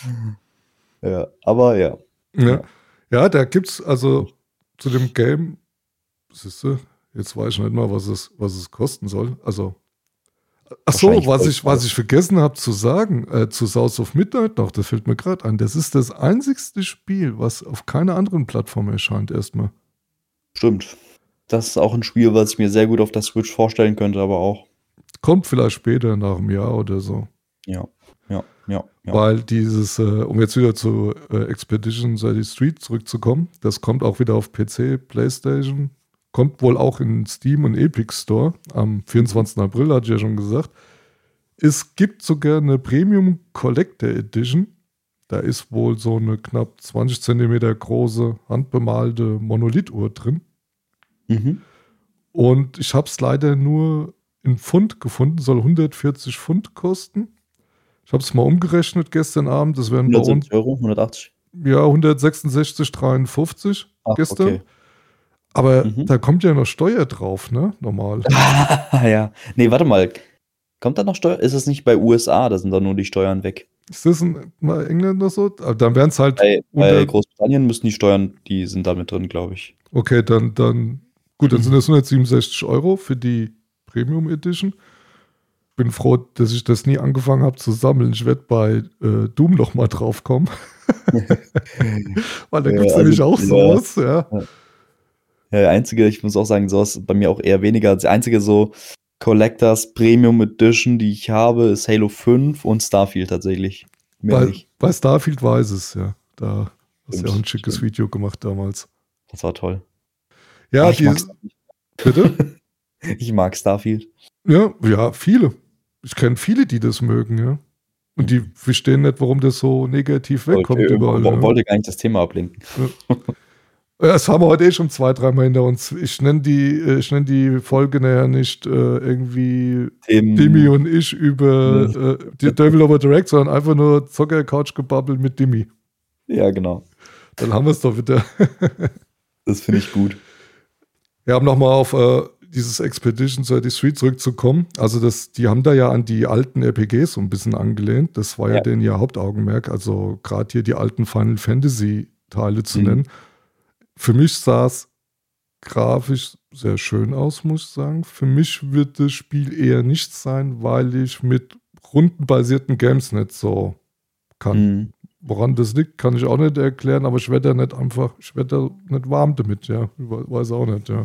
Ja, aber ja. ja, ja, da gibt's also zu dem Game, siehst du, jetzt weiß ich nicht mal, was es, was es kosten soll. Also, ach so, Wahrscheinlich was voll ich, was ich vergessen habe zu sagen, äh, zu South of Midnight noch, das fällt mir gerade ein. Das ist das einzigste Spiel, was auf keiner anderen Plattform erscheint erstmal. Stimmt. Das ist auch ein Spiel, was ich mir sehr gut auf der Switch vorstellen könnte, aber auch. Kommt vielleicht später nach einem Jahr oder so. Ja, ja, ja, ja. Weil dieses, äh, um jetzt wieder zu äh, Expedition thirty-three zurückzukommen, das kommt auch wieder auf P C, PlayStation, kommt wohl auch in Steam und Epic Store am vierundzwanzigsten April, hatte ich ja schon gesagt. Es gibt sogar eine Premium Collector Edition. Da ist wohl so eine knapp zwanzig Zentimeter große, handbemalte Monolithuhr drin. Mhm. Und ich habe es leider nur in Pfund gefunden, soll hundertvierzig Pfund kosten. Ich habe es mal umgerechnet gestern Abend, das wären bei uns hundertsiebzig Euro, hundertachtzig. ja hundertsechsundsechzig Komma dreiundfünfzig Ach, gestern. okay. Aber Mhm. da kommt ja noch Steuer drauf, ne? Normal. Ja. Nee, warte mal. Kommt da noch Steuer? Ist es nicht bei U S A? Da sind dann nur die Steuern weg. Ist das in mal Engländer so? Aber dann wären es halt Bei, bei unter, Großbritannien müssen die Steuern, die sind da mit drin, glaube ich. okay, dann, dann gut, dann sind das hundertsiebenundsechzig Euro für die Premium Edition. Bin froh, dass ich das nie angefangen habe zu sammeln. Ich werde bei äh, Doom noch mal drauf kommen. Weil da Ja, gibt es also, nämlich auch ja. sowas, ja. Ja, der einzige, ich muss auch sagen, sowas bei mir auch eher weniger. Das einzige so Collectors Premium Edition, die ich habe, ist Halo fünf und Starfield tatsächlich. Mehr Bei, nicht. bei Starfield weiß es, ja. Da hast du Stimmt, ja auch ein schickes stimmt. Video gemacht damals. Das war toll. Ja, Ah, ich die. mag Starfield. Bitte? Ich mag Starfield. Ja, ja, viele. Ich kenne viele, die das mögen, ja. Und die verstehen nicht, warum das so negativ wegkommt Wollte, überall. wo- Ja. wollte gar nicht das Thema ablenken. Ja, das haben wir heute eh schon zwei, dreimal hinter uns. Ich nenne die, äh, ich nenn die Folge nachher nicht äh, irgendwie Tim, Dimi und ich über äh, die Devil Over Direct, sondern einfach nur Zocker-Couch-Gebabbel mit Dimi. Ja, genau. Dann haben wir es doch wieder. Das finde ich gut. Ja, um nochmal auf äh, dieses Expedition dreiunddreißig zurückzukommen. Also das, die haben da ja an die alten R P Gs so ein bisschen angelehnt. Das war ja, Ja. denen ihr Hauptaugenmerk. Also gerade hier die alten Final Fantasy Teile zu Mhm. nennen. Für mich sah es grafisch sehr schön aus, muss ich sagen. Für mich wird das Spiel eher nichts sein, weil ich mit rundenbasierten Games nicht so kann. Mhm. Woran das liegt, kann ich auch nicht erklären, aber ich werde da nicht einfach, ich werde da nicht warm damit, ja. Ich we- weiß auch nicht, ja.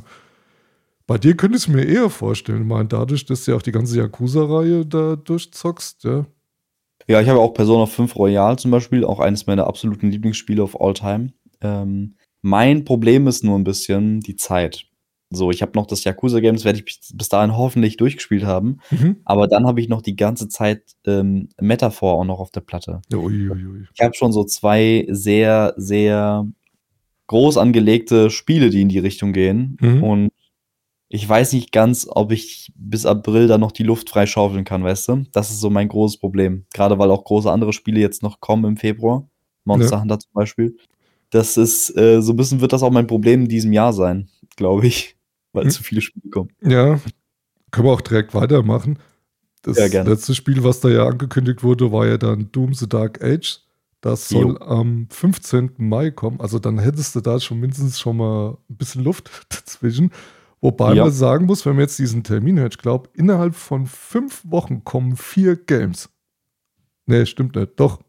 Bei dir könnte ich es mir eher vorstellen, ich meine, dadurch, dass du ja auch die ganze Yakuza-Reihe da durchzockst, ja. Ja, ich habe auch Persona fünf Royal zum Beispiel, auch eines meiner absoluten Lieblingsspiele of all time. Ähm, mein Problem ist nur ein bisschen die Zeit. So, ich habe noch das Yakuza-Game, das werde ich bis, bis dahin hoffentlich durchgespielt haben. Mhm. Aber dann habe ich noch die ganze Zeit ähm, Metaphor auch noch auf der Platte. Ja, ui, ui, ui. Ich habe schon so zwei sehr, sehr groß angelegte Spiele, die in die Richtung gehen. Mhm. Und ich weiß nicht ganz, ob ich bis April dann noch die Luft frei schaufeln kann, weißt du? Das ist so mein großes Problem. Gerade weil auch große andere Spiele jetzt noch kommen im Februar. Monster Ja. Hunter zum Beispiel. Das ist, äh, so ein bisschen wird das auch mein Problem in diesem Jahr sein, glaube ich. Weil Hm. zu viele Spiele kommen. Ja, können wir auch direkt weitermachen. Das Ja, gerne. letzte Spiel, was da ja angekündigt wurde, war ja dann Doom the Dark Age. Das soll Jo. am fünfzehnten Mai kommen. Also dann hättest du da schon mindestens schon mal ein bisschen Luft dazwischen. Wobei Ja. man sagen muss, wenn man jetzt diesen Termin hört, ich glaube, innerhalb von fünf Wochen kommen vier Games. Nee, stimmt nicht. Doch.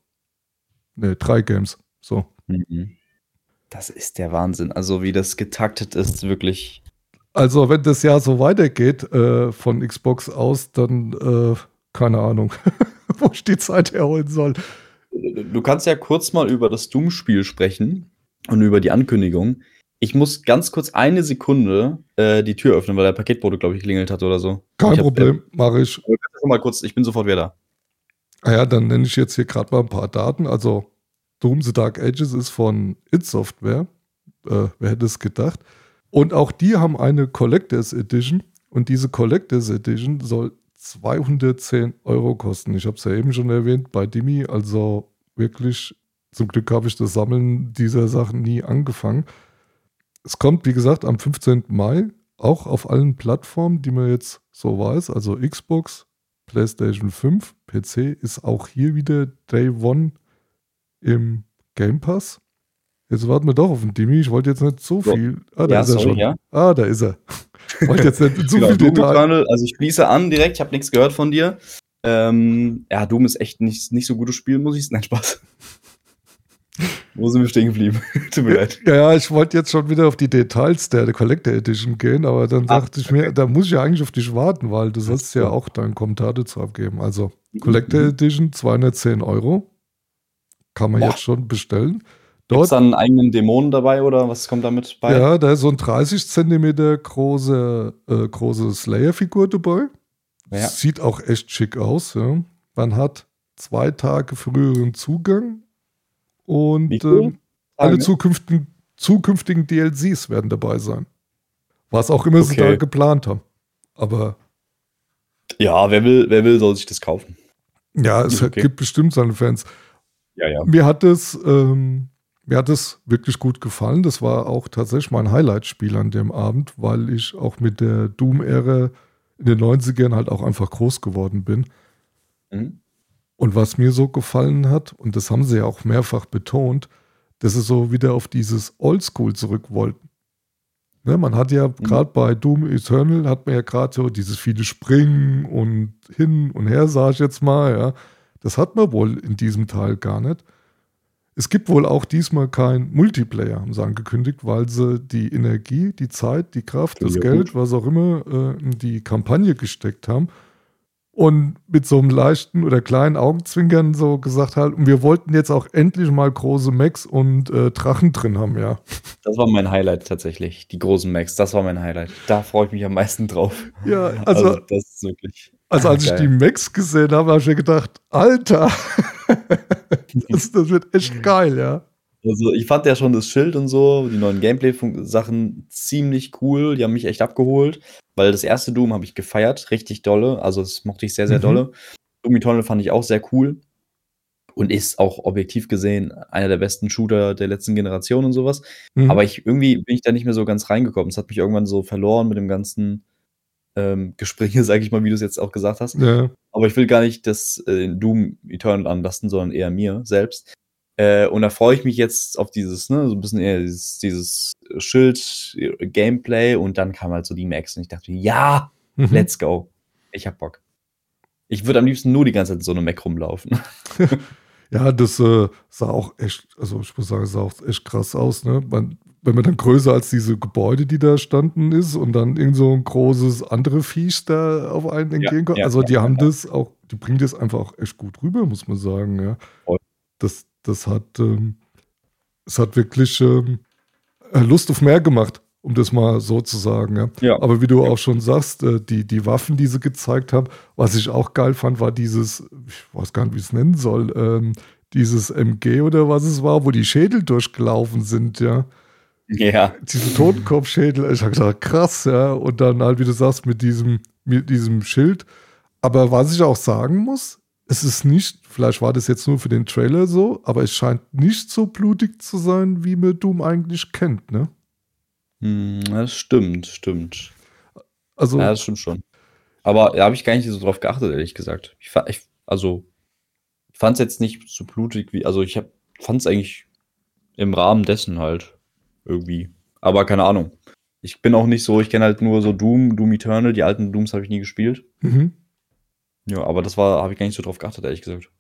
Nee, drei Games. So. Mhm. Das ist der Wahnsinn. Also, wie das getaktet ist, wirklich. Also, wenn das Jahr so weitergeht äh, von Xbox aus, dann äh, keine Ahnung, wo ich die Zeit herholen soll. Du kannst ja kurz mal über das Doom-Spiel sprechen und über die Ankündigung. Ich muss ganz kurz eine Sekunde äh, die Tür öffnen, weil der Paketbote, glaube ich, geklingelt hat oder so. Kein Ich hab, Problem, mache ich. Äh, mal kurz, ich bin sofort wieder da. Ah ja, dann nenne ich jetzt hier gerade mal ein paar Daten. Also, Doom the Dark Ages ist von id Software. Äh, wer hätte es gedacht? Und auch die haben eine Collectors Edition. Und diese Collectors Edition soll zweihundertzehn Euro kosten. Ich habe es ja eben schon erwähnt bei Dimi. Also wirklich, zum Glück habe ich das Sammeln dieser Sachen nie angefangen. Es kommt, wie gesagt, am fünfzehnten Mai auch auf allen Plattformen, die man jetzt so weiß. Also Xbox, PlayStation fünf, P C ist auch hier wieder Day One im Game Pass. Jetzt warten wir doch auf den Dimi. Ich wollte jetzt nicht so So. viel. Ah, da Ja, ist er sorry, schon. ja. Ah, da ist er. Ich wollte jetzt nicht zu Genau, viel Doom Detail. Eternal, also ich schließe an direkt, ich habe nichts gehört von dir. Ähm, ja, Doom ist echt nicht, nicht so gutes Spiel, muss ich. Nein, Spaß. Wo sind wir stehen geblieben? Tut mir leid. Ja, ja, ich wollte jetzt schon wieder auf die Details der Collector Edition gehen, aber dann Ah, dachte ich mir, da muss ich ja eigentlich auf dich warten, weil du sollst so. ja auch deinen Kommentar dazu abgeben. Also Mhm. Collector Edition zweihundertzehn Euro. Kann man Boah. jetzt schon bestellen. Gibt es Dort, dann einen eigenen Dämonen dabei oder was kommt damit bei? ja, da ist so ein dreißig Zentimeter große, äh, große Slayer-Figur dabei. Ja. Sieht auch echt schick aus. Ja. Man hat zwei Tage früheren Zugang und Wie viel? ähm, alle Tage? zukünftigen, zukünftigen D L Cs werden dabei sein. Was auch immer sie Okay. da geplant haben. Aber Ja, wer will, wer will, soll sich das kaufen. ja, es Ist okay. gibt bestimmt seine Fans. Ja, ja. Mir hat es, ähm, mir hat es wirklich gut gefallen. Das war auch tatsächlich mein Highlight-Spiel an dem Abend, weil ich auch mit der Doom-Ära in den neunzigern halt auch einfach groß geworden bin. Mhm. Und was mir so gefallen hat, und das haben sie ja auch mehrfach betont, dass sie so wieder auf dieses Oldschool zurück wollten. Ne, man hat ja gerade bei Doom Eternal hat man ja gerade so dieses viele Springen und hin und her, sag ich jetzt mal, ja. Das hat man wohl in diesem Teil gar nicht. Es gibt wohl auch diesmal kein Multiplayer, haben sie angekündigt, weil sie die Energie, die Zeit, die Kraft, das Ja, Geld, gut. was auch immer, äh, in die Kampagne gesteckt haben. Und mit so einem leichten oder kleinen Augenzwinkern so gesagt halt, und wir wollten jetzt auch endlich mal große Mechs und äh, Drachen drin haben, ja. Das war mein Highlight tatsächlich, die großen Macs, das war mein Highlight. Da freue ich mich am meisten drauf. Ja, Also, also, das ist wirklich also als ich die geil. Mechs gesehen habe, habe ich mir gedacht, Alter, das, das wird echt geil, ja. Also, ich fand ja schon das Schild und so, die neuen Gameplay-Sachen ziemlich cool. Die haben mich echt abgeholt, weil das erste Doom habe ich gefeiert, richtig dolle. Also, das mochte ich sehr, sehr Mhm. dolle. Doom Eternal fand ich auch sehr cool und ist auch objektiv gesehen einer der besten Shooter der letzten Generation und sowas. Mhm. Aber ich irgendwie bin ich da nicht mehr so ganz reingekommen. Es hat mich irgendwann so verloren mit dem ganzen ähm, Gespräche, sage ich mal, wie du es jetzt auch gesagt hast. Ja. Aber ich will gar nicht das äh, Doom Eternal anlasten, sondern eher mir selbst. Äh, und da freue ich mich jetzt auf dieses, ne, so ein bisschen eher dieses, dieses Schild-Gameplay und dann kam halt so die Max und ich dachte, ja, Mhm. let's go. Ich hab Bock. Ich würde am liebsten nur die ganze Zeit in so einem Mac rumlaufen. Ja, das äh, sah auch echt, also ich muss sagen, es sah auch echt krass aus, ne? Man, wenn man dann größer als diese Gebäude, die da standen, ist und dann irgend so ein großes andere Viech da auf einen Ja, entgegenkommt. ja, Also ja, die ja, haben ja. das auch, die bringen das einfach auch echt gut rüber, muss man sagen, ja. Voll. Das, das hat, ähm, es hat wirklich ähm, Lust auf mehr gemacht, um das mal so zu sagen, ja. Ja. Aber wie du Ja. auch schon sagst, äh, die, die Waffen, die sie gezeigt haben, was ich auch geil fand, war dieses, ich weiß gar nicht, wie ich es nennen soll, ähm, dieses M G oder was es war, wo die Schädel durchgelaufen sind, ja. Ja. Diese Totenkopfschädel, ich habe gedacht, krass, ja. Und dann halt, wie du sagst, mit diesem, mit diesem Schild. Aber was ich auch sagen muss, es ist nicht, vielleicht war das jetzt nur für den Trailer so, aber es scheint nicht so blutig zu sein, wie man Doom eigentlich kennt, ne? Hm, das stimmt, stimmt. Also, Ja, das stimmt schon. Aber da habe ich gar nicht so drauf geachtet, ehrlich gesagt. Ich, fa- ich, also, ich fand es jetzt nicht so blutig wie, also ich fand es eigentlich im Rahmen dessen halt irgendwie. Aber keine Ahnung. Ich bin auch nicht so, ich kenne halt nur so Doom, Doom Eternal, die alten Dooms habe ich nie gespielt. mhm. Ja, aber das war, habe ich gar nicht so drauf geachtet, ehrlich gesagt.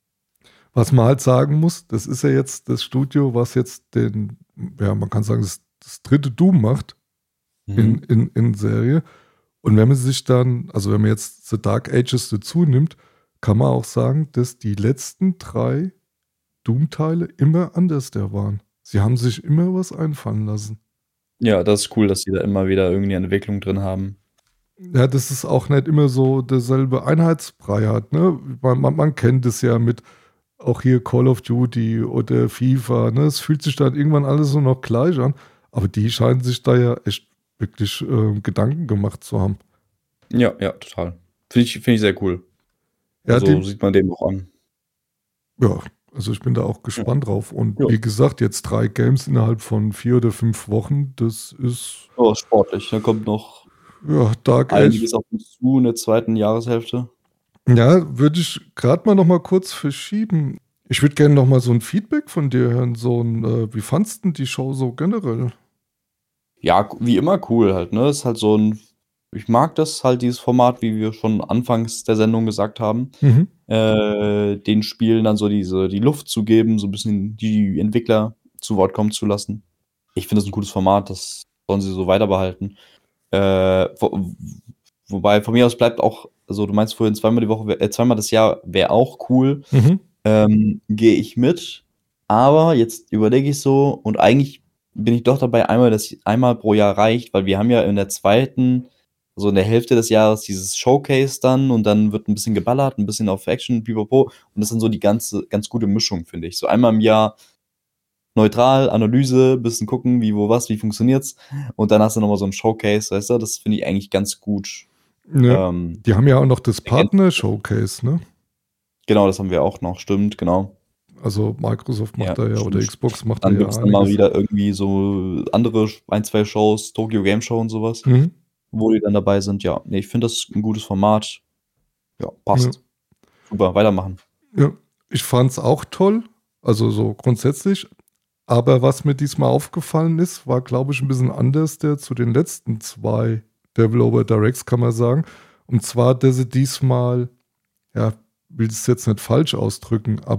Was man halt sagen muss, das ist ja jetzt das Studio, was jetzt den, ja, man kann sagen, das, das dritte Doom macht in, Mhm. in, in Serie. Und wenn man sich dann, also wenn man jetzt The Dark Ages dazu nimmt, kann man auch sagen, dass die letzten drei Doom-Teile immer anders da waren. Sie haben sich immer was einfallen lassen. Ja, das ist cool, dass sie da immer wieder irgendwie eine Entwicklung drin haben. Ja, das ist auch nicht immer so derselbe Einheitsbrei hat, ne? Man, man, man kennt es ja mit auch hier Call of Duty oder FIFA, ne? Es fühlt sich dann irgendwann alles so noch gleich an, aber die scheinen sich da ja echt wirklich äh, Gedanken gemacht zu haben. Ja, ja, total. Finde ich, find ich sehr cool. Ja, Also die, sieht man dem auch an. ja, also ich bin da auch gespannt drauf. Und Ja. wie gesagt, jetzt drei Games innerhalb von vier oder fünf Wochen, das ist Oh, sportlich. Da kommt noch ja Dark Age. einiges auf uns zu in der zweiten Jahreshälfte. Ja, würde ich gerade mal noch mal kurz verschieben. Ich würde gerne noch mal so ein Feedback von dir hören. So ein, äh, wie fandst du die Show so generell? Ja, wie immer cool halt, ne? Ist halt so ein. Ich mag das halt, dieses Format, wie wir schon anfangs der Sendung gesagt haben. Mhm. Äh, den Spielen dann so diese, die Luft zu geben, so ein bisschen die Entwickler zu Wort kommen zu lassen. Ich finde das ein gutes Format, das sollen sie so weiter behalten. Äh, wo, wobei von mir aus bleibt auch, also du meinst vorhin zweimal die Woche, äh, zweimal das Jahr wäre auch cool. Mhm. Ähm, gehe ich mit. Aber jetzt überlege ich so und eigentlich bin ich doch dabei, einmal das einmal pro Jahr reicht, weil wir haben ja in der zweiten, so in der Hälfte des Jahres dieses Showcase dann und dann wird ein bisschen geballert, ein bisschen auf Action, pipapo. Und das ist dann so die ganze, ganz gute Mischung, finde ich. So einmal im Jahr neutral, Analyse, bisschen gucken, wie, wo, was, wie funktioniert's. Und dann hast du nochmal so ein Showcase, weißt du, das finde ich eigentlich ganz gut. Ja, Ähm, die haben ja auch noch das Partner-Showcase, ne? genau, das haben wir auch noch, stimmt, genau. Also Microsoft macht Ja, da ja, stimmt, oder stimmt. Xbox macht Dann da ja gibt es dann mal einiges. wieder irgendwie so andere ein, zwei Shows, Tokyo Game Show und sowas, Mhm. wo die dann dabei sind. Ja, nee, ich finde das ein gutes Format. Ja, Ja. passt. Super, weitermachen. Ja, ich fand es auch toll, also so grundsätzlich. Aber was mir diesmal aufgefallen ist, war, glaube ich, ein bisschen anders der zu den letzten zwei Developer Directs, kann man sagen. Und zwar, dass sie diesmal, ja, will es jetzt nicht falsch ausdrücken, aber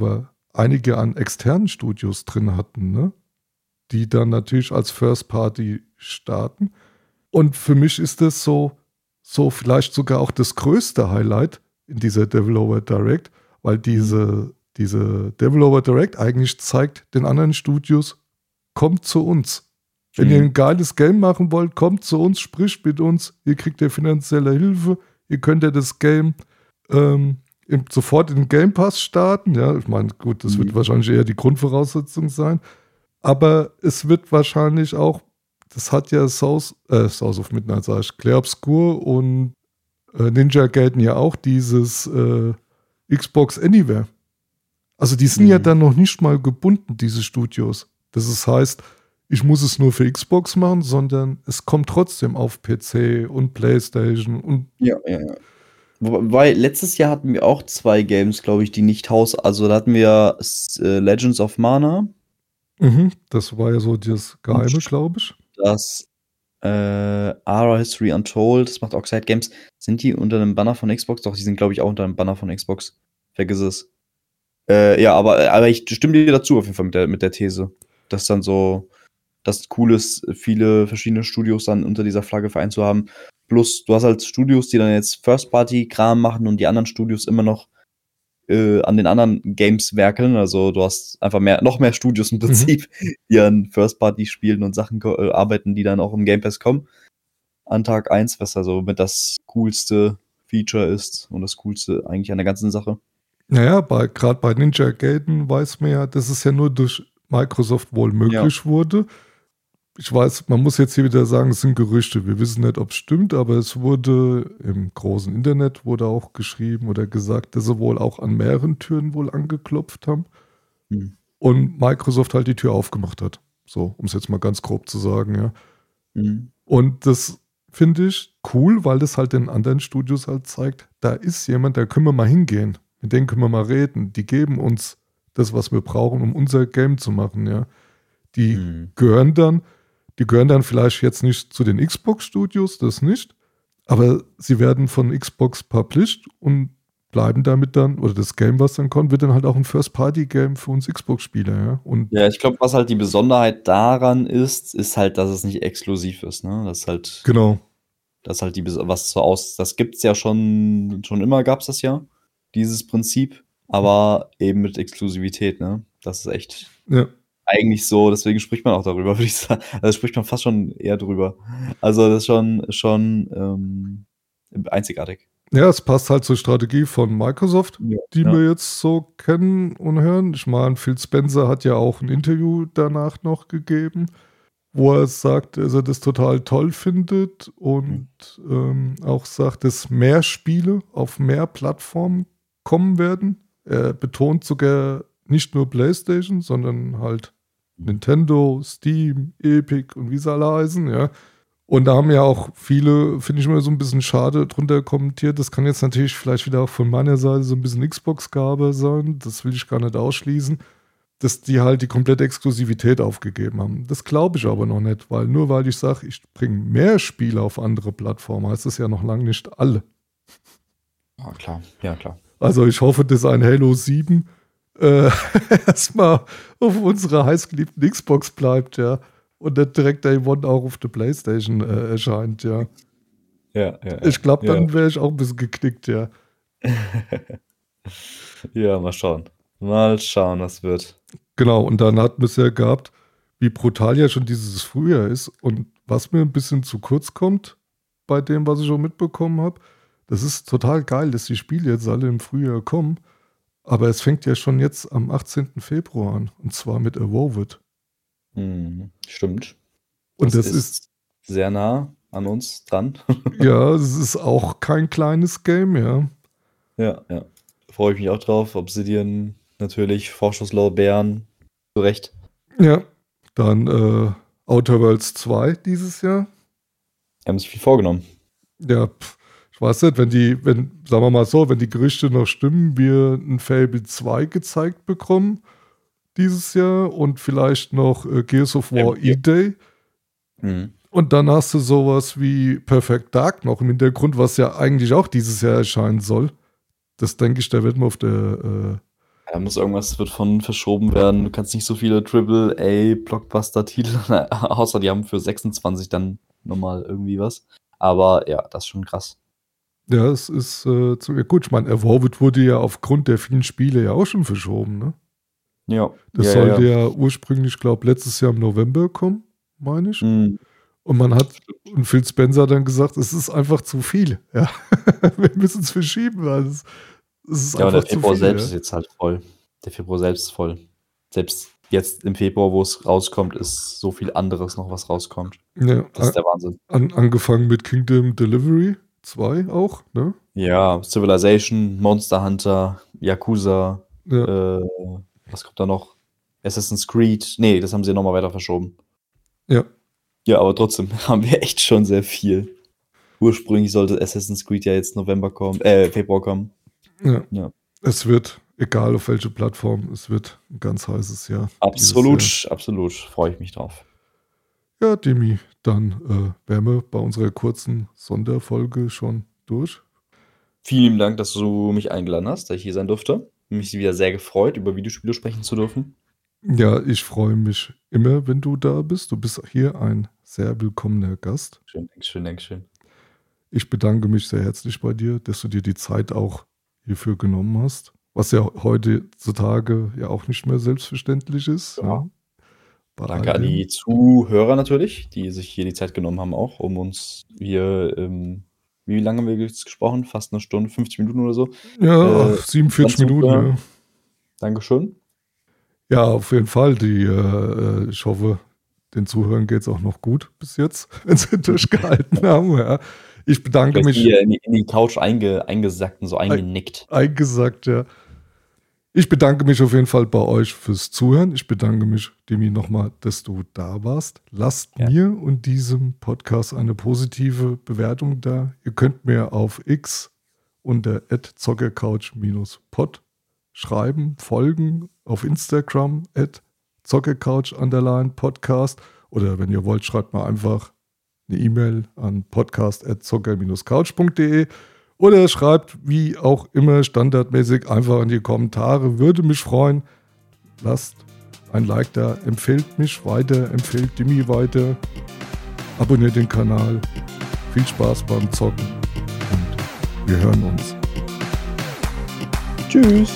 einige an externen Studios drin hatten, ne? Die dann natürlich als First Party starten. Und für mich ist das so, so vielleicht sogar auch das größte Highlight in dieser Developer Direct, weil diese, diese Developer Direct eigentlich zeigt den anderen Studios, kommt zu uns. Wenn Mhm. ihr ein geiles Game machen wollt, kommt zu uns, spricht mit uns, ihr kriegt ja finanzielle Hilfe, ihr könnt ja das Game ähm, im, sofort in den Game Pass starten. Ja, ich meine, gut, das Mhm. wird wahrscheinlich eher die Grundvoraussetzung sein. Aber es wird wahrscheinlich auch, das hat ja South, äh, South of Midnight, sag ich, Clair Obscur und äh, Ninja Gaiden ja auch dieses äh, Xbox Anywhere. Also die sind Mhm. ja dann noch nicht mal gebunden, diese Studios. Das ist, heißt, ich muss es nur für Xbox machen, sondern es kommt trotzdem auf P C und PlayStation und Ja, ja, ja. Wobei, letztes Jahr hatten wir auch zwei Games, glaube ich, die nicht Haus. Also da hatten wir s- äh, Legends of Mana, mhm, das war ja so das Geheime, Und- glaube ich. das äh, Ara History Untold, das macht Oxide Games. Sind die unter einem Banner von Xbox? Doch, die sind, glaube ich, auch unter einem Banner von Xbox. Vergiss es. Äh, ja, aber, aber ich stimme dir dazu auf jeden Fall mit der, mit der These. Dass dann so, dass cool ist, viele verschiedene Studios dann unter dieser Flagge vereint zu haben. Plus, du hast halt Studios, die dann jetzt First-Party-Kram machen und die anderen Studios immer noch äh, an den anderen Games werkeln. Also du hast einfach mehr, noch mehr Studios im Prinzip, die an First-Party-Spielen und Sachen ko- äh, arbeiten, die dann auch im Game Pass kommen. An Tag eins, was also mit das coolste Feature ist und das coolste eigentlich an der ganzen Sache. Naja, bei, gerade bei Ninja Gaiden weiß man ja, dass es ja nur durch Microsoft wohl möglich wurde. Ich weiß, man muss jetzt hier wieder sagen, es sind Gerüchte. Wir wissen nicht, ob es stimmt, aber es wurde im großen Internet wurde auch geschrieben oder gesagt, dass sie wohl auch an mehreren Türen wohl angeklopft haben Hm. und Microsoft halt die Tür aufgemacht hat. So, um es jetzt mal ganz grob zu sagen, ja. Mhm. Und das finde ich cool, weil das halt den anderen Studios halt zeigt, da ist jemand, da können wir mal hingehen. Mit denen können wir mal reden. Die geben uns das, was wir brauchen, um unser Game zu machen, ja. Die Mhm. gehören dann, die gehören dann vielleicht jetzt nicht zu den Xbox-Studios, das nicht, aber sie werden von Xbox published und bleiben damit dann, oder das Game, was dann kommt, wird dann halt auch ein First-Party-Game für uns Xbox-Spieler, ja. Und Ja, ich glaube, was halt die Besonderheit daran ist, ist halt, dass es nicht exklusiv ist, ne? Das ist halt, genau. das ist halt die, Bes- was so aus, das gibt's ja schon, schon immer gab's das ja, dieses Prinzip, aber eben mit Exklusivität, ne? Das ist echt Ja. eigentlich so, deswegen spricht man auch darüber, würde ich sagen. Also spricht man fast schon eher drüber. Also das ist schon, schon ähm, einzigartig. Ja, es passt halt zur Strategie von Microsoft, Ja, die ja. wir jetzt so kennen und hören. Ich meine, Phil Spencer hat ja auch ein Interview danach noch gegeben, wo er sagt, dass er das total toll findet und ähm, auch sagt, dass mehr Spiele auf mehr Plattformen kommen werden. Er betont sogar nicht nur PlayStation, sondern halt Nintendo, Steam, Epic und wie sie alle heißen, ja. Und da haben ja auch viele, finde ich immer so ein bisschen schade, drunter kommentiert. Das kann jetzt natürlich vielleicht wieder auch von meiner Seite so ein bisschen Xbox-Gabe sein. Das will ich gar nicht ausschließen, dass die halt die komplette Exklusivität aufgegeben haben. Das glaube ich aber noch nicht, weil nur weil ich sage, ich bringe mehr Spiele auf andere Plattformen, heißt das ja noch lange nicht alle. Ah, klar, ja, klar. Also ich hoffe, dass ein Halo sieben äh, erstmal auf unserer heißgeliebten Xbox bleibt, ja. Und nicht direkt Day One auch auf der PlayStation äh, erscheint, ja. Ja, ja. Ich glaube, ja. dann wäre ich auch ein bisschen geknickt, ja. Ja, mal schauen. Mal schauen, was wird. Genau, und dann hatten wir es ja gehabt, wie brutal ja schon dieses Frühjahr ist. Und was mir ein bisschen zu kurz kommt bei dem, was ich schon mitbekommen habe, das ist total geil, dass die Spiele jetzt alle im Frühjahr kommen. Aber es fängt ja schon jetzt am achtzehnten Februar an. Und zwar mit Avowed. Hm, stimmt. Und das, ist, sehr nah an uns dran. ja, es ist auch kein kleines Game, ja. Ja, ja. Freue ich mich auch drauf. Obsidian natürlich, Vorschusslorbeeren. Zu Recht. Ja, dann äh, Outer Worlds zwei dieses Jahr. Die haben sich viel vorgenommen. Ja, pff, ich weiß nicht, wenn die, wenn, sagen wir mal so, wenn die Gerüchte noch stimmen, wir ein Fable zwei gezeigt bekommen dieses Jahr und vielleicht noch äh, Gears of War Ja. E-Day. Mhm. Und dann hast du sowas wie Perfect Dark noch im Hintergrund, was ja eigentlich auch dieses Jahr erscheinen soll. Das denke ich, da wird man auf der, äh, Da muss irgendwas wird von verschoben werden. Du kannst nicht so viele Triple A Blockbuster-Titel, außer die haben für sechsundzwanzig dann nochmal irgendwie was. Aber ja, das ist schon krass. Ja, es ist äh, zu, ja gut, ich meine, Evolved wurde ja aufgrund der vielen Spiele ja auch schon verschoben, ne? Ja. Das ja, sollte ja, ja. ja ursprünglich, glaube ich, letztes Jahr im November kommen, meine ich. Mhm. Und man hat, und Phil Spencer hat dann gesagt, es ist einfach zu viel. Ja. Wir müssen es verschieben, weil es, es ist Ja, und der einfach zu Februar viel. selbst Ja. ist jetzt halt voll. Der Februar selbst ist voll. Selbst jetzt im Februar, wo es rauskommt, ist so viel anderes noch, was rauskommt. Ja, Das ist der Wahnsinn. an, angefangen mit Kingdom Delivery zwei auch, ne? Ja, Civilization, Monster Hunter, Yakuza, Ja, äh, was kommt da noch? Assassin's Creed. Nee, das haben sie nochmal weiter verschoben. ja. Ja, aber trotzdem haben wir echt schon sehr viel. Ursprünglich sollte Assassin's Creed ja jetzt November kommen, äh, Februar kommen. Ja. Ja. Es wird, egal auf welche Plattform, es wird ein ganz heißes Jahr. Absolut, dieses Jahr. absolut. Freue ich mich drauf. Ja, Demi, dann äh, wären wir bei unserer kurzen Sonderfolge schon durch. Vielen lieben Dank, dass du mich eingeladen hast, dass ich hier sein durfte. Mich wieder sehr gefreut, über Videospiele sprechen zu dürfen. Ja, ich freue mich immer, wenn du da bist. Du bist hier ein sehr willkommener Gast. Schön, Dankeschön, Dankeschön. Ich bedanke mich sehr herzlich bei dir, dass du dir die Zeit auch hierfür genommen hast. Was ja heutzutage ja auch nicht mehr selbstverständlich ist. Ja. Ja. Bei Danke all an dem. die Zuhörer natürlich, die sich hier die Zeit genommen haben, auch um uns hier, ähm, wie lange haben wir jetzt gesprochen? Fast eine Stunde, fünfzig Minuten oder so. Ja, Äh, ach, siebenundvierzig dann Minuten. zuhören. Ja. Dankeschön. Ja, auf jeden Fall. Die, äh, ich hoffe, den Zuhörern geht es auch noch gut bis jetzt, wenn sie durchgehalten haben. Ja. Ich bedanke Vielleicht mich. hier in die, in die Couch einge, eingesackt und so eingenickt. Eingesagt, ja. Ich bedanke mich auf jeden Fall bei euch fürs Zuhören. Ich bedanke mich, Demi, nochmal, dass du da warst. Lasst Ja. mir und diesem Podcast eine positive Bewertung da. Ihr könnt mir auf X unter at zockercouch-pod schreiben, folgen, auf Instagram at zockercouch underline podcast oder wenn ihr wollt, schreibt mal einfach eine E-Mail an podcast at zocker-couch punkt de oder schreibt wie auch immer standardmäßig einfach in die Kommentare. Würde mich freuen. Lasst ein Like da, empfehlt mich weiter, empfehlt Dimi weiter, abonniert den Kanal. Viel Spaß beim Zocken und wir hören uns. Tschüss.